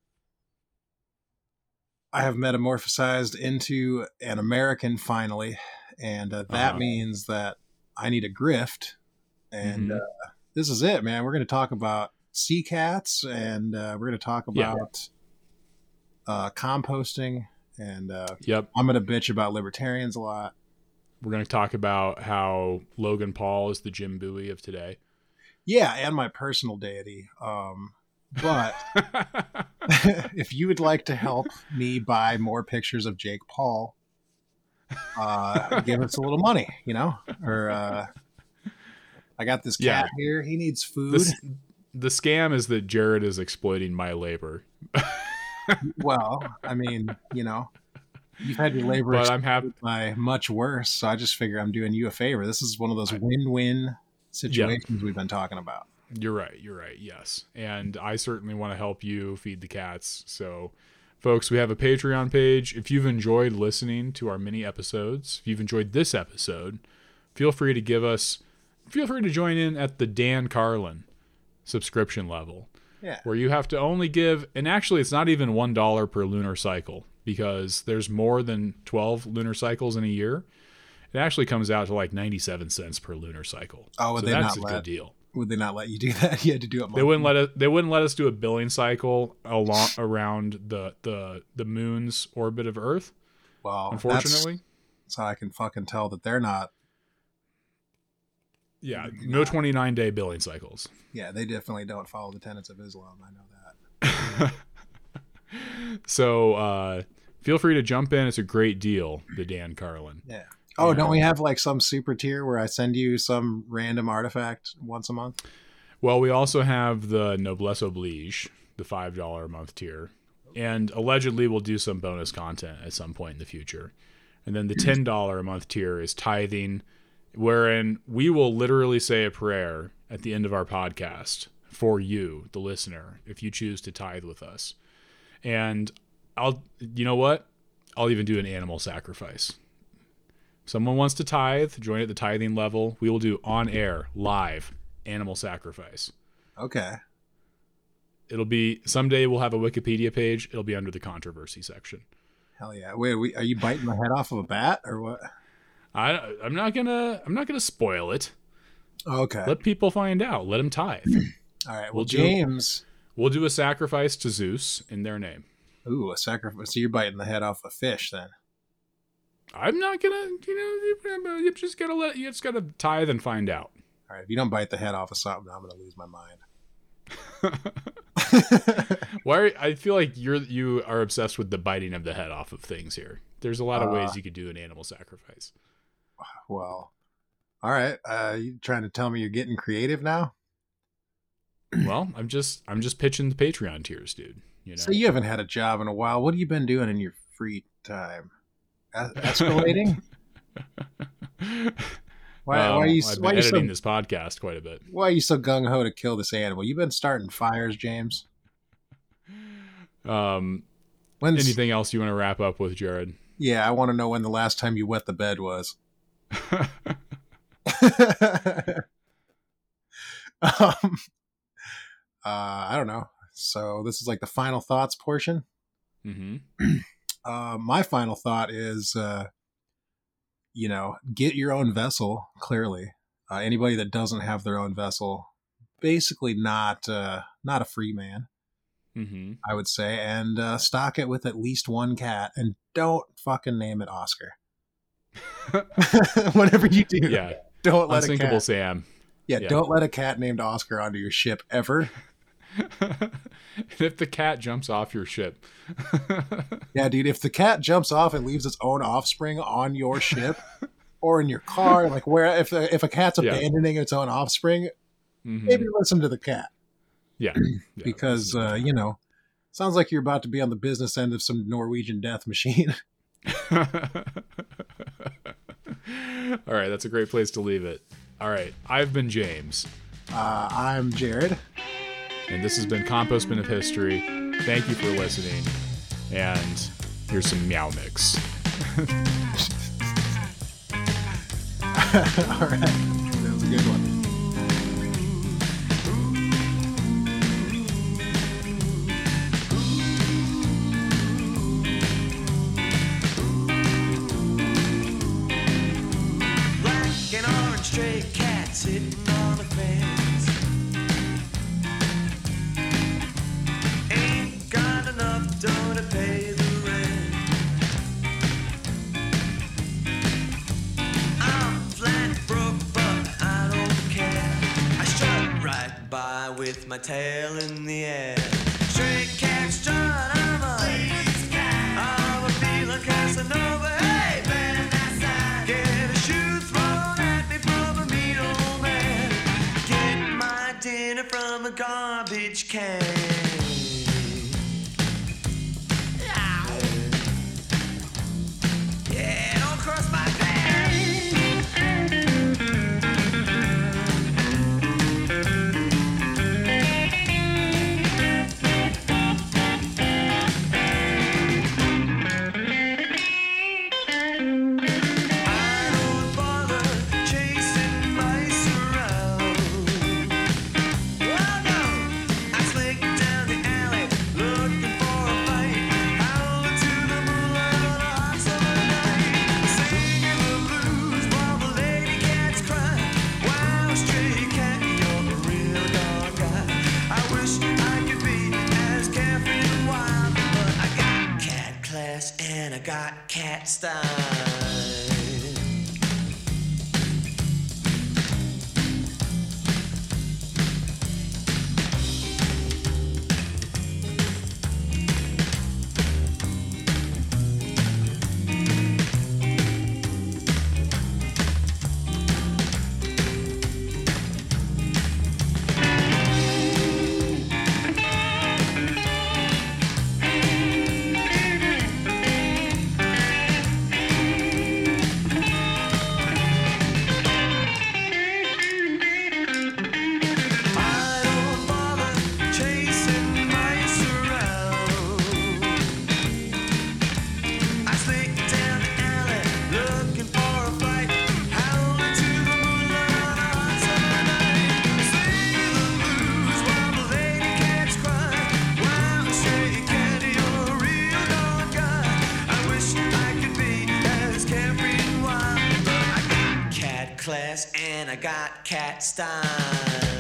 I have metamorphosized into an American finally, and uh, that Uh-huh. means that I need a grift. And Mhm. uh, this is it, man. We're going to talk about sea cats, and uh, we're going to talk Yeah. about uh, composting, and uh, Yep. I'm going to bitch about libertarians a lot. We're going to talk about how Logan Paul is the Jim Bowie of today. Yeah, and my personal deity. Um, but if you would like to help me buy more pictures of Jake Paul, uh, give us a little money, you know? Or uh, I got this cat Yeah. here. He needs food. This, the scam is that Jared is exploiting my labor. Well, I mean, you know, you've had your labor But I'm happy. exploited by much worse, so I just figure I'm doing you a favor. This is one of those win-win situations we've been talking about. You're right. You're right. Yes. And I certainly want to help you feed the cats. So, folks, we have a Patreon page. If you've enjoyed listening to our mini episodes, if you've enjoyed this episode, feel free to give us, feel free to join in at the Dan Carlin subscription level, Yeah. where you have to only give, and actually it's not even one dollar per lunar cycle, because there's more than twelve lunar cycles in a year. It actually comes out to like ninety-seven cents per lunar cycle. Oh, would so they that's not a let- good deal. Would they not let you do that? You had to do it. They monthly. wouldn't let us. They wouldn't let us do a billing cycle along around the the the moon's orbit of Earth. Well, Unfortunately, that's, that's how I can fucking tell that they're not. yeah, no twenty-nine day billing cycles. Yeah, they definitely don't follow the tenets of Islam. I know that. So uh, feel free to jump in. It's a great deal. The Dan Carlin. Yeah. Oh, Yeah. don't we have like some super tier where I send you some random artifact once a month? Well, we also have the Noblesse Oblige, the five dollar a month tier, and allegedly we'll do some bonus content at some point in the future. And then the ten dollar a month tier is tithing, wherein we will literally say a prayer at the end of our podcast for you, the listener, if you choose to tithe with us. And I'll, you know what? I'll even do an animal sacrifice. Someone wants to tithe, join at the tithing level. We will do on air, live, animal sacrifice. Okay. It'll be, someday we'll have a Wikipedia page. It'll be under the controversy section. Hell yeah. Wait, we, are you biting the head off of a bat or what? I, I'm not gonna, I'm not gonna spoil it. Okay. Let people find out. Let them tithe. All right. Well, we'll do- James. We'll do a sacrifice to Zeus in their name. Ooh, a sacrifice. So you're biting the head off a fish then. I'm not gonna, you know, you just gotta let, you just gotta tithe and find out. All right. If you don't bite the head off of something, I'm going to lose my mind. Why? Are, I feel like you're you are obsessed with the biting of the head off of things here. There's a lot of Uh, ways you could do an animal sacrifice. Well, all right. Uh, you trying to tell me you're getting creative now? Well, I'm just I'm just pitching the Patreon tiers, dude. You know. So you haven't had a job in a while. What have you been doing in your free time? Es- escalating? Why, Um, why are you? I've been Why are you so? editing this podcast quite a bit. Why are you so gung ho to kill this animal? You've been starting fires, James. Um, When's, anything else you want to wrap up with, Jared? Yeah, I want to know when the last time you wet the bed was. um, uh, I don't know. So this is like the final thoughts portion. Mm-hmm. Uh, my final thought is, uh, you know, get your own vessel. Clearly, uh, anybody that doesn't have their own vessel, basically not uh, not a free man. Mm-hmm. I would say, and uh, stock it with at least one cat, and don't fucking name it Oscar. Whatever you do, Yeah. don't let Unsinkable a cat. Sam. Yeah, Yeah. don't let a cat named Oscar onto your ship ever. And if the cat jumps off your ship. Yeah, dude, if the cat jumps off and leaves its own offspring on your ship or in your car, like where if a, if a cat's Yeah. abandoning its own offspring, Mhm. maybe listen to the cat. Yeah. Yeah. Because uh, you know, sounds like you're about to be on the business end of some Norwegian death machine. All right, that's a great place to leave it. All right, I've been James, Uh, I'm Jared. and this has been Compost Bin of History. Thank you for listening, and here's some Meow Mix. All right, that was a good one. Black and orange stray cat sitting on the fence. Ain't got enough dough to pay the rent. I'm flat broke, but I don't care. I strut right by with my tail in the air. Stray cat strut, I'm a I'm a feeling Casanova. Hey, man, get a shoe thrown at me from a mean old man. Get my dinner from a garbage can. Yeah, don't cross my path. I don't bother chasing mice around. Oh no, I slink down the alley looking for a fight. Howling to the moonlight on a hot summer night, singing the blues while the lady cats cry. Wow, stray cat, you're a real dog guy. I wish I could be as carefree and wild, but I got cat class and I got cat style. I don't bother chasing mice around. I slink down the alley looking for a fight, howling to the moonlight on a hot summer night, singing the blues while the lady cats cry. Wow, stray cat, you're a real dog guy. I wish I could be as carefree and wild, but I got cat class and I got cat style.